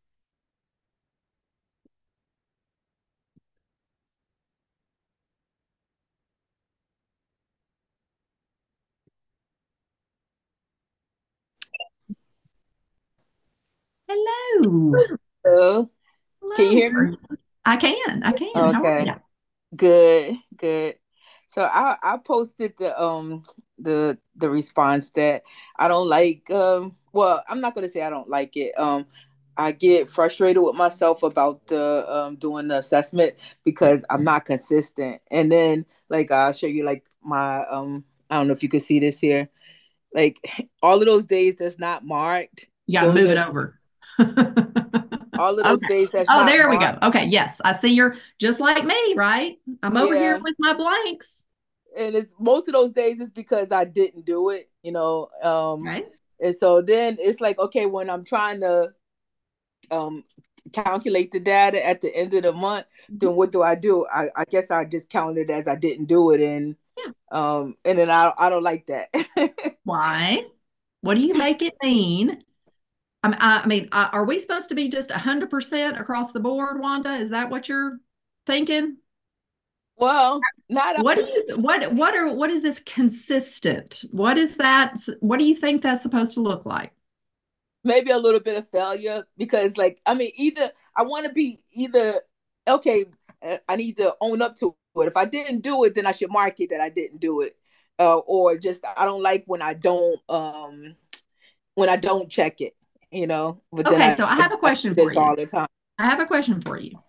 Hello. Hello. Can you Hello. hear How are me? you? I can. I can. How are Okay. you? Good. Good. So I I posted the um the the response that I don't like um well, I'm not gonna say I don't like it. Um I get frustrated with myself about the um doing the assessment because I'm not consistent. And then like I'll show you like my um I don't know if you can see this here. Like all of those days that's not marked, You got to those move it are over. all of those Okay. days that's Oh, not there we marked. go. Okay. Yes. I see you're just like me, right? I'm over here Yeah. with my blanks. And it's most of those days is because I didn't do it, you know. Um, Okay. and so then it's like, okay, when I'm trying to um calculate the data at the end of the month, then Mhm. what do I do? I, I guess I just count it as I didn't do it, and Yeah. um, and then I I don't like that. Why? What do you make it mean? I mean, I, I mean, uh, are we supposed to be just one hundred percent across the board, Wanda? Is that what you're thinking? Well, not What do you what what are what is this consistent? What is that? What do you think that's supposed to look like? maybe a little bit of failure because like I mean either I want to be either okay, uh, I need to own up to it. If I didn't do it, then I should mark it that I didn't do it, uh, or just I don't like when I don't um when I don't check it, you know. But then Okay, I, so I I have a do question for this you. all the time. I have a question for you.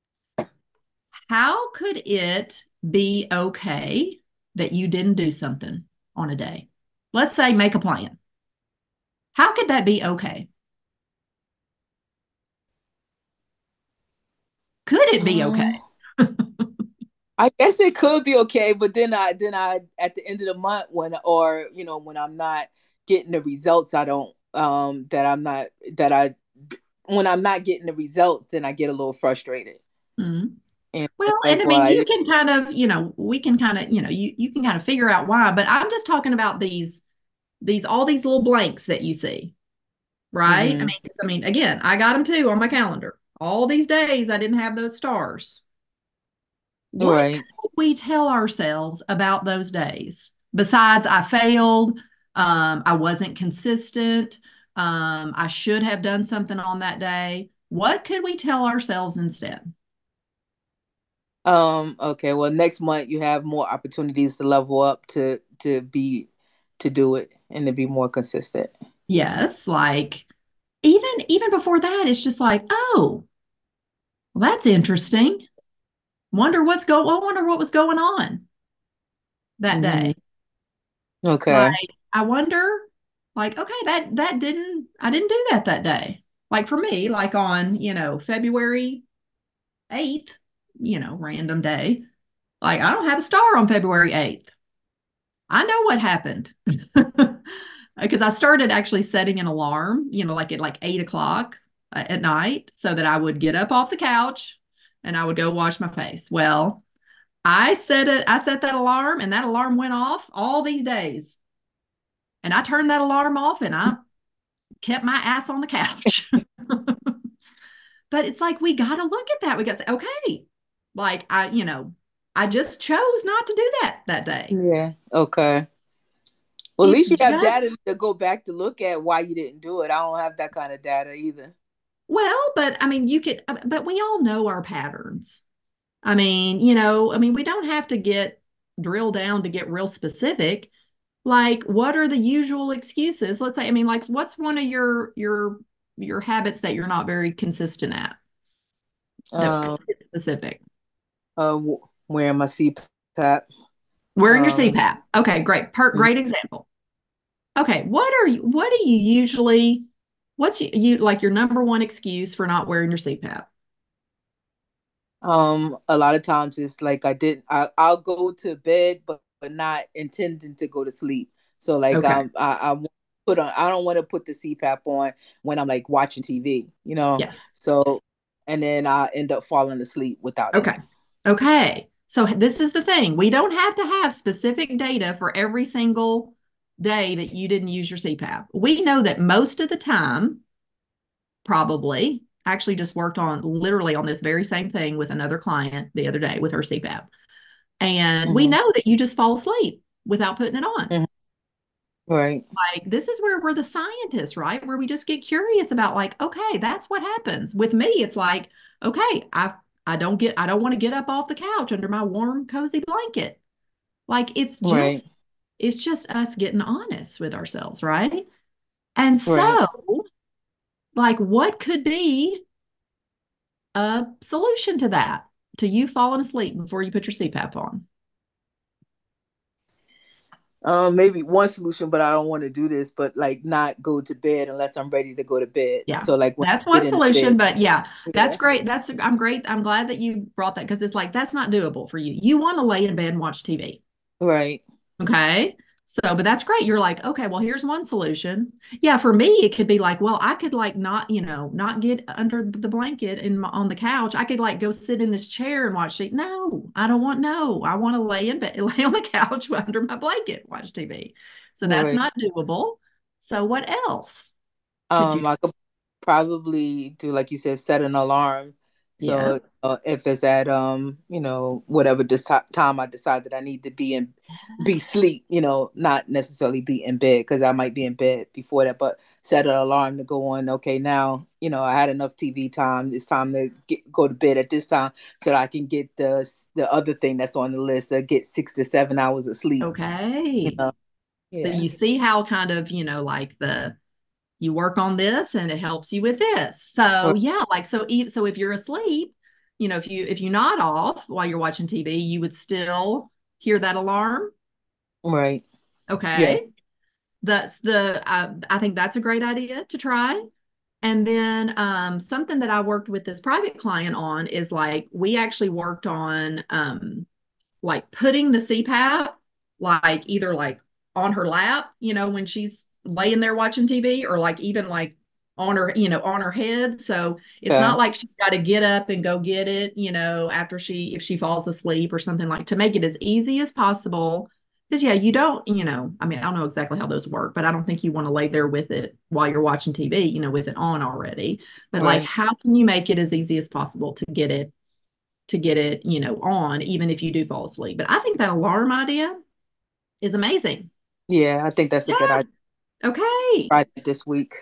How could it be okay that you didn't do something on a day? Let's say make a plan. How could that be okay? Could it be okay? Um, I guess it could be okay, but then I then I at the end of the month when or you know when I'm not getting the results, I don't um that I'm not that I when I'm not getting the results, then I get a little frustrated. Mhm. And Well, it's and like, I well, mean, I you didn't. can kind of, you know, we can kind of, you know, you you can kind of figure out why, but I'm just talking about these these all these little blanks that you see, right? I Mm-hmm. mean, 'cause, I mean, again, I got them too on my calendar. All these days I didn't have those stars. What Right. could we tell ourselves about those days? Besides, I failed, um, I wasn't consistent, um, I should have done something on that day. What could we tell ourselves instead? Um, okay. Well, next month you have more opportunities to level up to to be to do it and to be more consistent. Yes, like even even before that, it's just like, oh, well, that's interesting. Wonder what's go. I wonder what was going on that Mm-hmm. day. Like, Okay. I wonder, like, okay, that that didn't I didn't do that that day. Like for me, like on, you know, February eighth, you know, random day. Like I don't have a star on February eighth. I know what happened. Because I started actually setting an alarm, you know, like at like eight o'clock uh, at night so that I would get up off the couch and I would go wash my face. Well, I set it, I set that alarm and that alarm went off all these days. And I turned that alarm off and I kept my ass on the couch. But it's like we got to look at that. We got to say, okay, like I, you know, I just chose not to do that that day. Yeah. Okay. Well, at It's least you have just data to go back to look at why you didn't do it. I don't have that kind of data either. well, but I mean, you could, uh, but we all know our patterns. I mean, you know, I mean, we don't have to get drill down to get real specific. Like, what are the usual excuses? Let's say, I mean, like, what's one of your your your habits that you're not very consistent at? That Um, is specific. uh, wearing my C PAP. Wearing your Um, C PAP. Okay, great. Per great example. Okay, what are you? What do you usually? What's you, you like your number one excuse for not wearing your C PAP? um, a lot of times it's like I didn't. I, I'll go to bed, but but not intending to go to sleep. So like Okay. um, I, I won't put on. I don't want to put the C PAP on when I'm like watching T V. You know. Yes. So and then I end up falling asleep without it Okay. on. Okay. So this is the thing. We don't have to have specific data for every single day that you didn't use your C PAP. We know that most of the time, probably, I actually just worked on literally on this very same thing with another client the other day with her C PAP. And we Mm-hmm. know that you just fall asleep without putting it on. Mm-hmm. Right. Like, this is where we're the scientists, right? Where we just get curious about, like, okay, that's what happens. With me, it's like, okay, I I don't get I don't want to get up off the couch under my warm, cozy blanket. Like, it's Right. just it's just us getting honest with ourselves, right? And Right. so, like, what could be a solution to that? To you falling asleep before you put your C PAP on? Um, maybe one solution, but I don't want to do this, but like not go to bed unless I'm ready to go to bed. Yeah, So like when that's I get one in the solution. bed. But yeah, that's Yeah. great. That's I'm great. I'm glad that you brought that, because it's like that's not doable for you. You want to lay in bed and watch T V. Right. Okay. So, but that's great. You're like, okay, well, here's one solution. Yeah, for me, it could be like, well, I could like not, you know, not get under the blanket and my, on the couch. I could like go sit in this chair and watch T V. No, I don't want, no, I want to lay in bed, lay on the couch under my blanket, watch T V. So that's Right. not doable. So what else could you Um, try? I could probably do like you said, set an alarm. Yeah. So uh, if it's at um, you know, whatever this ti- time I decide that I need to be in, be sleep, you know, not necessarily be in bed because I might be in bed before that, but set an alarm to go on. Okay, now you know I had enough T V time. It's time to get go to bed at this time so that I can get the the other thing that's on the list. Uh, get six to seven hours of sleep. You Okay. know, So yeah, you see how kind of, you know, like the you work on this and it helps you with this. So right, yeah, like so e- so if you're asleep, you know, if you if you nod off while you're watching T V, you would still hear that alarm. right, yeah, Okay. That's the uh, I think that's a great idea to try. And then um, something that I worked with this private client on is like we actually worked on um, like putting the C PAP like either like on her lap, you know, when she's laying there watching T V, or like even like on her, you know, on her head. So it's okay, not like she's got to get up and go get it, you know, after she, if she falls asleep or something, like to make it as easy as possible. Because yeah, you don't, you know, I mean, I don't know exactly how those work, but I don't think you want to lay there with it while you're watching T V, you know, with it on already. But like, right, how can you make it as easy as possible to get it to get it, you know, on, even if you do fall asleep. But I think that alarm idea is amazing. yeah. I think that's a good Yeah. idea. Okay. Try it this week.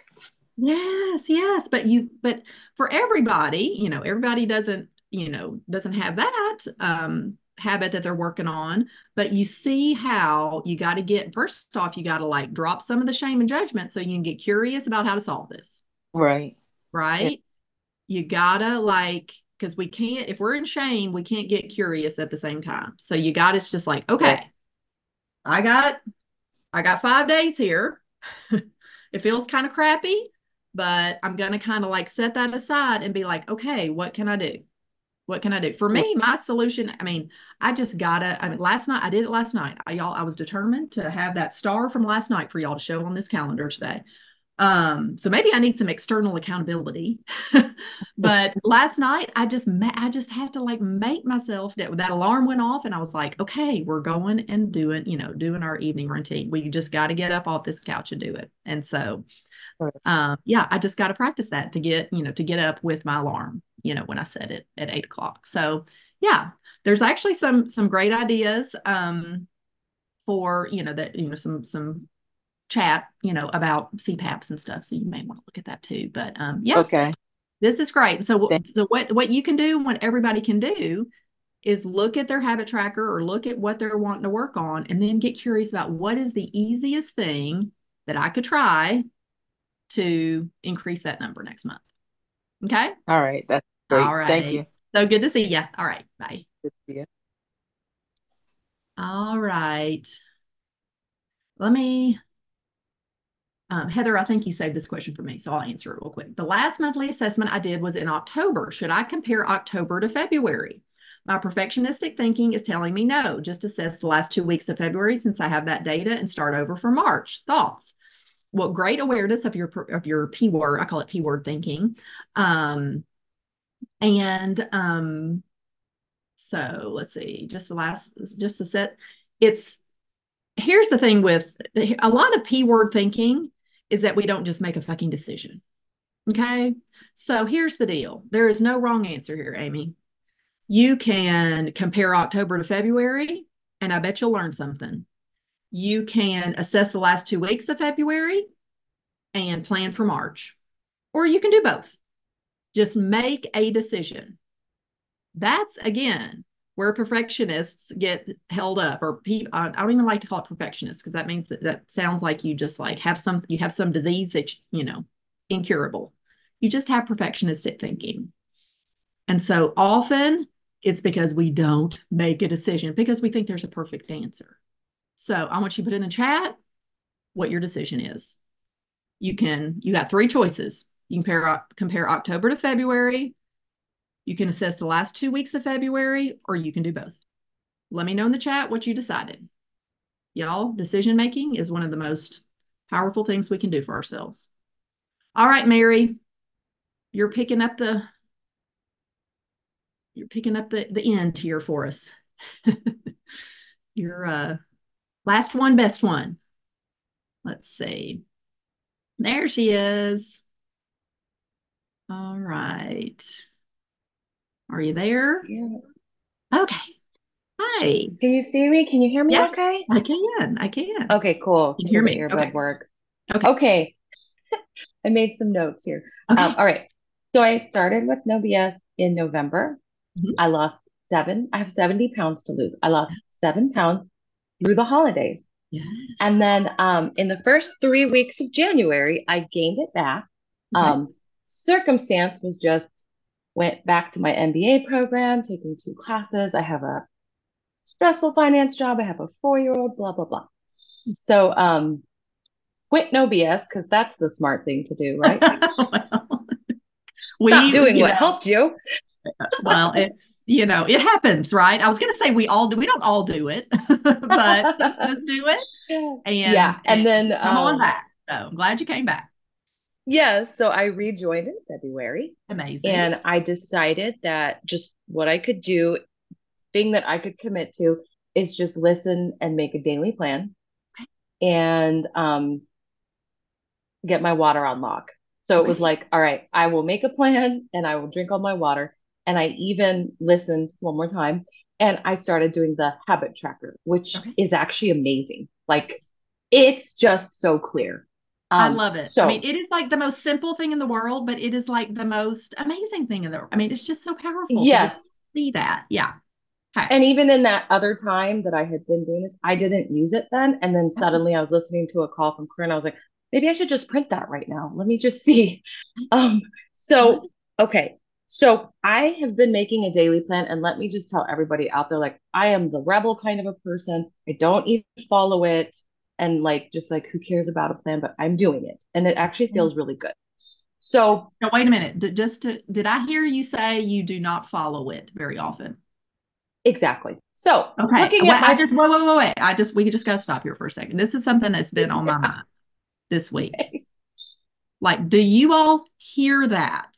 Yes, yes. But you, but for everybody, you know, everybody doesn't, you know, doesn't have that um habit that they're working on. But you see how you got to get, first off, you got to like drop some of the shame and judgment so you can get curious about how to solve this, Right. Yeah. right? You gotta like, because we can't, if we're in shame, we can't get curious at the same time. So you got, it's just like, Yeah. okay, I got I got five days here. It feels kind of crappy, but I'm gonna kind of like set that aside and be like, okay, what can I do? What can I do? For me, my solution, I mean, I just gotta, I mean, last night, I did it last night. I, y'all, I was determined to have that star from last night for y'all to show on this calendar today. Um, so maybe I need some external accountability. But last night I just I just had to like make myself that that alarm went off and I was like, okay, we're going and doing, you know, doing our evening routine. We just got to get up off this couch and do it. And so Right. um yeah, I just got to practice that to get, you know, to get up with my alarm, you know, when I set it at eight o'clock. So yeah, there's actually some some great ideas um for, you know, that, you know, some some chat, you know, about C PAPs and stuff. So you may want to look at that too. But um, yeah, Okay. this is great. So, Thank- so what what you can do, what everybody can do, is look at their habit tracker or look at what they're wanting to work on, and then get curious about what is the easiest thing that I could try to increase that number next month. Okay. All right. That's All great. Thank right. you. So good to see you. All right. Bye. Good to see you. All right. Let me Um, Heather, I think you saved this question for me, so I'll answer it real quick. The last monthly assessment I did was in October. Should I compare October to February? My perfectionistic thinking is telling me no, just assess the last two weeks of February since I have that data and start over for March. Thoughts? Well, great awareness of your of your P word. I call it P word thinking. Um, and um, so let's see, just the last, just a set. It's Here's the thing with a lot of P word thinking is that we don't just make a fucking decision. Okay. So here's the deal. There is no wrong answer here, Amy. You can compare October to February, and I bet you'll learn something. You can assess the last two weeks of February and plan for March, or you can do both. Just make a decision. That's, again, where perfectionists get held up, or people, I don't even like to call it perfectionists, because that means that that sounds like you just like have some, you have some disease that, you know, incurable. You just have perfectionistic thinking. And so often it's because we don't make a decision because we think there's a perfect answer. So I want you to put in the chat what your decision is. You can, you got three choices. You can compare, compare October to February. You can assess the last two weeks of February, or you can do both. Let me know in the chat what you decided. Y'all, decision making is one of the most powerful things we can do for ourselves. All right, Mary, you're picking up the you're picking up the, the end here for us. Your uh, last one, best one. Let's see. There she is. All right. Are you there? Yeah. Okay. Hi. Can you see me? Can you hear me Yes, okay? I can. I can. Okay, cool. Can you hear Cool, the me? earbud Okay. work. Okay. Okay. I made some notes here. Okay. Um, all right. So I started with No B S in November. Mhm. I lost seven. I have seventy pounds to lose. I lost seven pounds through the holidays. Yes. And then um, in the first three weeks of January, I gained it back. Okay. Um, circumstance was just went back to my M B A program, taking two classes. I have a stressful finance job. I have a four-year-old, blah, blah, blah. So um, quit No B S because that's the smart thing to do, right? Well, we, Stop doing you what know, helped you. well, it's, you know, it happens, right? I was going to say we all do, we don't all do it, but some of us do it. And, Yeah. And and then come on um, back. So I'm glad you came back. yeah, so I rejoined in February Amazing. and I decided that just what I could do, thing that I could commit to is just listen and make a daily plan and um, get my water on lock. So it was Okay. like, all right, I will make a plan and I will drink all my water. And I even listened one more time and I started doing the habit tracker, which Okay. is actually amazing. Like Yes. it's just so clear. I Um, love it. I mean, so it is like the most simple thing in the world, but it is like the most amazing thing in the world. I mean, it's just so powerful to just yes. see that. Yeah. Okay. And even in that other time that I had been doing this, I didn't use it then. And then suddenly I was listening to a call from Corinne. I was like, maybe I should just print that right now. Let me just see. Um, so, okay. So I have been making a daily plan. And let me just tell everybody out there, like, I am the rebel kind of a person. I don't even follow it. And like, just like, who cares about a plan? But I'm doing it. And it actually feels really good. So, Now, wait a minute. Did, just to, did I hear you say you do not follow it very often? exactly. So, Okay. looking Well, at I my, just wait, wait, wait, wait. I just we just got to stop here for a second. This is something that's been on my mind this week. Like, do you all hear that?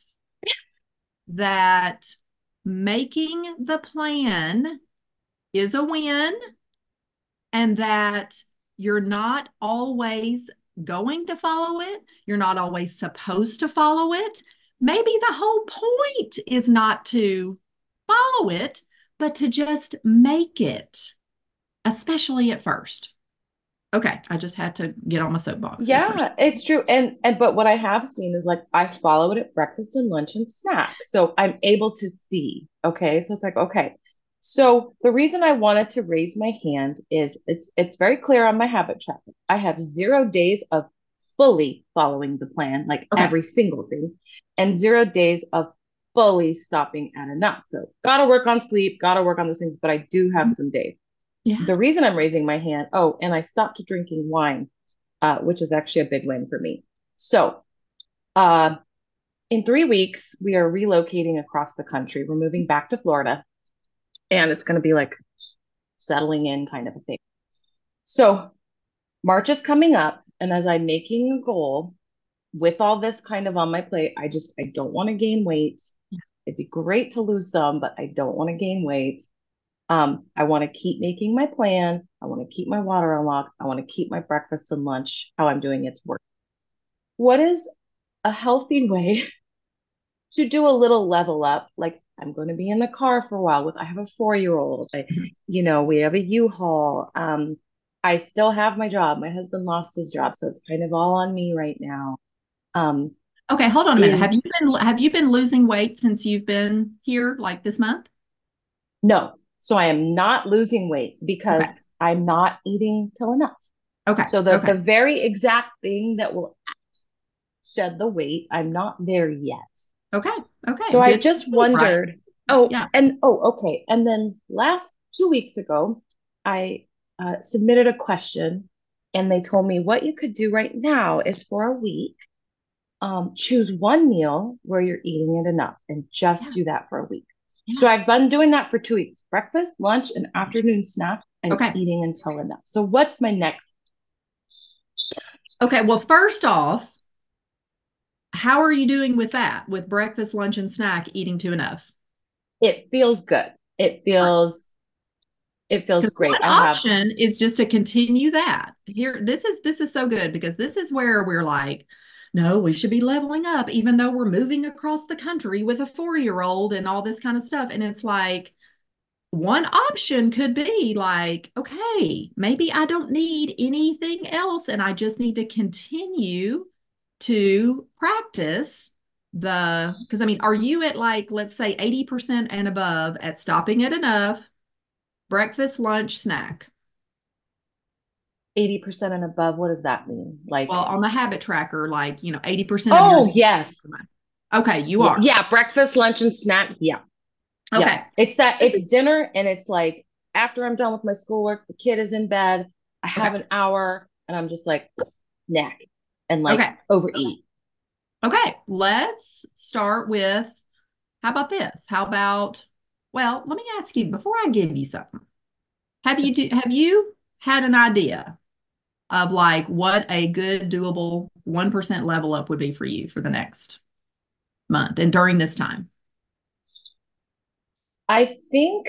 That making the plan is a win, and that you're not always going to follow it. You're not always supposed to follow it. Maybe the whole point is not to follow it, but to just make it, especially at first. Okay, I just had to get on my soapbox there first. Yeah, it's true. And and but what I have seen is like I follow it at breakfast and lunch and snack. So I'm able to see. Okay. So it's like, okay. So the reason I wanted to raise my hand is it's it's very clear on my habit tracker. I have zero days of fully following the plan, like Okay. every single thing, and zero days of fully stopping at enough. So gotta work on sleep, gotta work on those things, but I do have some days. Yeah. The reason I'm raising my hand, oh, and I stopped drinking wine, uh, which is actually a big win for me. So, uh, in three weeks, we are relocating across the country. We're moving back to Florida, and it's going to be like settling in kind of a thing. So, March is coming up, and as I'm making a goal with all this kind of on my plate, I just I don't want to gain weight. It'd be great to lose some, but I don't want to gain weight. Um, I want to keep making my plan. I want to keep my water unlocked. I want to keep my breakfast and lunch how I'm doing it's work. What is a healthy way to do a little level up? Like I'm going to be in the car for a while with, I have a four year old. I, you know, we have a U-Haul. Um, I still have my job. My husband lost his job, so it's kind of all on me right now. Um, Okay, hold on a minute. Have you is been have you been losing weight since you've been here like this month? No. So I am not losing weight Okay. because I'm not eating till enough. Okay. So the Okay. the very exact thing that will shed the weight, I'm not there yet. Okay. Okay. So I Good. just Right. wondered, oh, Yeah. and oh, okay. And then last two weeks ago, I uh, submitted a question and they told me what you could do right now is for a week, um, choose one meal where you're eating it enough and just Yeah. do that for a week. So Yeah. I've been doing that for two weeks, breakfast, lunch, and afternoon snack and Okay. eating until enough. So what's my next? Okay. Well, first off, how are you doing with that? With breakfast, lunch, and snack, eating to enough? It feels good. It feels, it feels Because great. one I have, option is just to continue that. Here, this is this is so good because this is where we're like, no, we should be leveling up, even though we're moving across the country with a four-year-old and all this kind of stuff. And it's like, one option could be like, okay, maybe I don't need anything else and I just need to continue to practice the, because I mean, are you at like, let's say eighty percent and above at stopping at enough, breakfast, lunch, snack? eighty percent and above. What does that mean? Like, Well, on the habit tracker, like, you know, eighty percent of your oh, day. yes. Okay, you Yeah, are. yeah, breakfast, lunch, and snack. Yeah. Yeah. Okay. It's that This it's is dinner and it's like after I'm done with my schoolwork, the kid is in bed, I have okay. an hour and I'm just like snack and like Okay. overeat. Okay. Let's start with how about this? How about, well, let me ask you before I give you something. Have you do, have you had an idea of like what a good doable one percent level up would be for you for the next month and during this time? I think,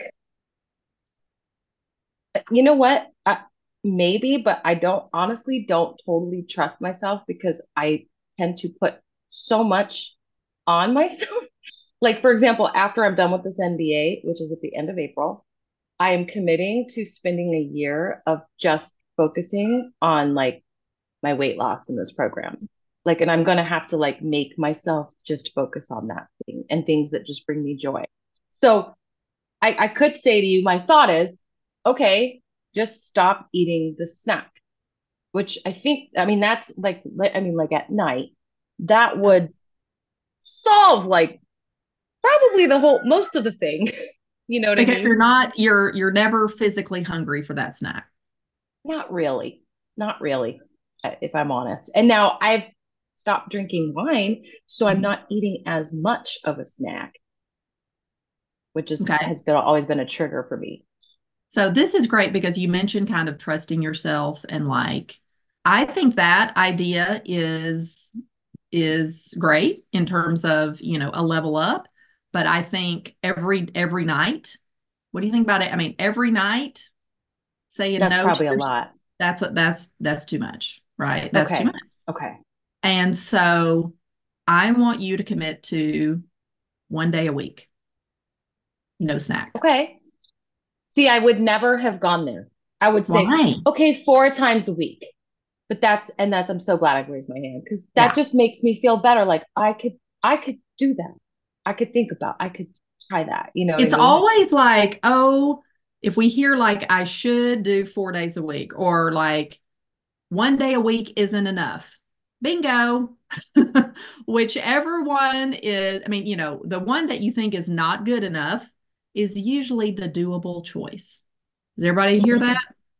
you know what? I, maybe, but I don't honestly don't totally trust myself because I tend to put so much on myself. Like, for example, after I'm done with this M B A, which is at the end of April, I am committing to spending a year of just focusing on like my weight loss in this program. Like, and I'm going to have to like make myself just focus on that thing and things that just bring me joy. So I, I could say to you, my thought is, okay, just stop eating the snack, which I think, I mean, that's like, I mean, like at night, that would solve like probably the whole, most of the thing. You know what I Because you're mean? not, you're you're never physically hungry for that snack. Not really. Not really, uh, if I'm honest. And now I've stopped drinking wine, so I'm Mhm. not eating as much of a snack, which is Okay. has been always been a trigger for me. So this is great because you mentioned kind of trusting yourself and like I think that idea is is great in terms of, you know, a level up, but I think every every night, what do you think about it? I mean, every night saying That's no to probably a yourself, lot. that's that's that's too much, right? That's too Okay. much. Okay. And so I want you to commit to one day a week, no snack. Okay. See, I would never have gone there. I would say, Why? okay, four times a week. But that's and that's I'm so glad I raised my hand because that Yeah. just makes me feel better. Like I could I could do that. I could think about, I could try that. You know what I It's mean? always like, oh, if we hear like I should do four days a week or like one day a week isn't enough. Bingo. Whichever one is, I mean, you know, the one that you think is not good enough is usually the doable choice. Does everybody hear that?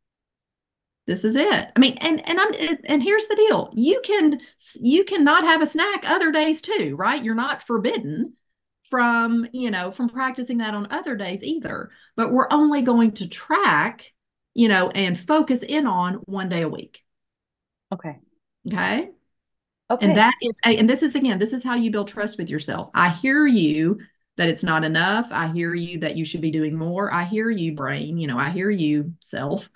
This is it. I mean, and and I'm and here's the deal. You can you cannot have a snack other days too, right? You're not forbidden from, you know, from practicing that on other days either. But we're only going to track, you know, and focus in on one day a week. Okay. Okay? And Okay. that is and this is again, this is how you build trust with yourself. I hear you that it's not enough. I hear you that you should be doing more. I hear you, brain, you know, I hear you, self.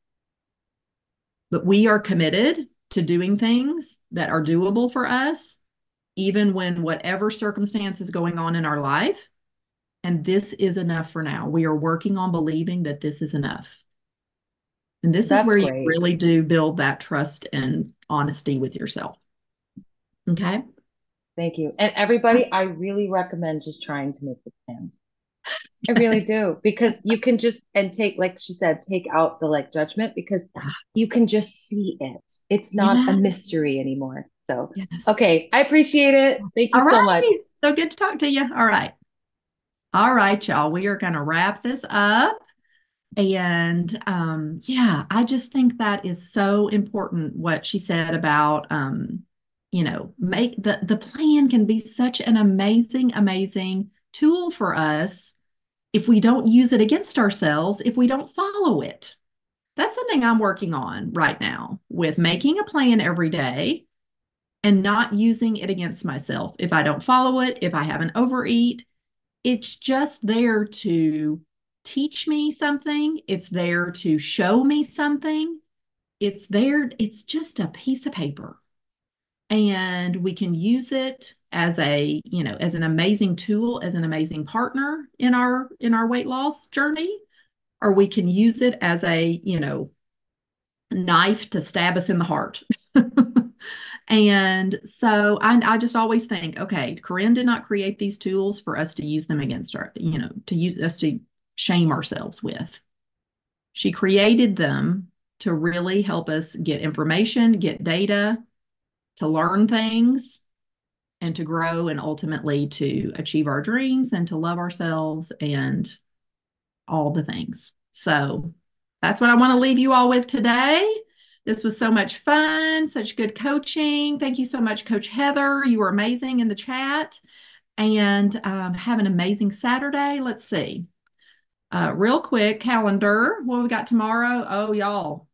But we are committed to doing things that are doable for us, even when whatever circumstance is going on in our life. And this is enough for now. We are working on believing that this is enough. And this is That's where you great. really do build that trust and honesty with yourself. Okay. Thank you. And everybody, I really recommend just trying to make the plans. I really do, because you can just, and take, like she said, take out the like judgment, because you can just see it. It's not a Yes. mystery anymore. So, Yes. okay, I appreciate it. Thank you All so much. right. So good to talk to you. All right. All right, y'all. We are going to wrap this up. And um, yeah, I just think that is so important what she said about um, you know, make the the plan can be such an amazing, amazing tool for us if we don't use it against ourselves, if we don't follow it. That's something I'm working on right now with making a plan every day and not using it against myself. If I don't follow it, if I have an overeat, it's just there to teach me something. It's there to show me something. It's there, it's just a piece of paper. And we can use it as a, you know, as an amazing tool, as an amazing partner in our in our weight loss journey, or we can use it as a, you know, knife to stab us in the heart. And so I, I just always think, okay, Corinne did not create these tools for us to use them against our, you know, to use us to shame ourselves with. She created them to really help us get information, get data, to learn things, and to grow, and ultimately to achieve our dreams and to love ourselves and all the things. So that's what I want to leave you all with today. This was so much fun, such good coaching. Thank you so much, Coach Heather. You were amazing in the chat. And um, have an amazing Saturday. Let's see. Uh, real quick, calendar. What we got tomorrow? Oh, y'all.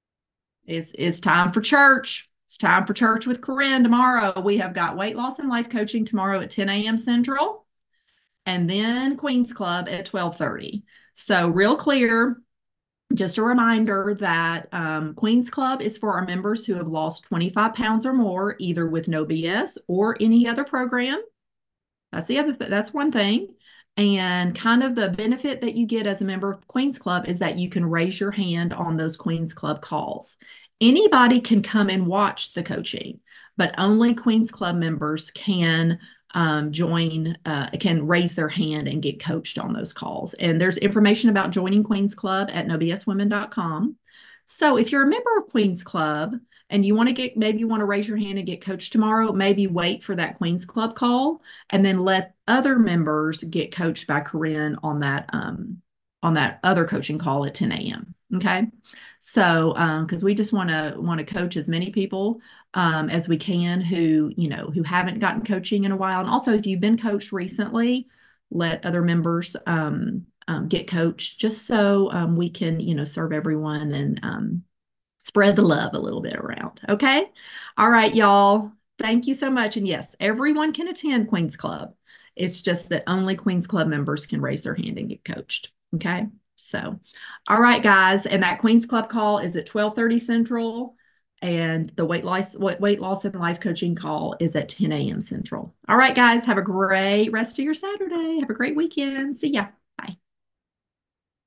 It's, it's time for church. It's time for church with Corinne tomorrow. We have got weight loss and life coaching tomorrow at ten a.m. Central, and then Queen's Club at twelve thirty. So real clear, just a reminder that um, Queen's Club is for our members who have lost twenty-five pounds or more, either with No B S or any other program. That's the other th- that's one thing. And kind of the benefit that you get as a member of Queen's Club is that you can raise your hand on those Queen's Club calls. Anybody can come and watch the coaching, but only Queen's Club members can um, join, uh, can raise their hand and get coached on those calls. And there's information about joining Queen's Club at no b s women dot com. So if you're a member of Queen's Club and you want to get, maybe you want to raise your hand and get coached tomorrow, maybe wait for that Queen's Club call and then let other members get coached by Corinne on that, um, on that other coaching call at ten a.m. Okay. So, um, because we just want to want to coach as many people um, as we can who, you know, who haven't gotten coaching in a while. And also, if you've been coached recently, let other members um, um, get coached just so um, we can, you know, serve everyone and um, spread the love a little bit around. Okay. All right, y'all. Thank you so much. And yes, everyone can attend Queen's Club. It's just that only Queen's Club members can raise their hand and get coached. Okay. So, all right, guys. And that Queen's Club call is at twelve thirty Central. And the weight loss, weight loss and life coaching call is at ten a.m. Central. All right, guys. Have a great rest of your Saturday. Have a great weekend. See ya.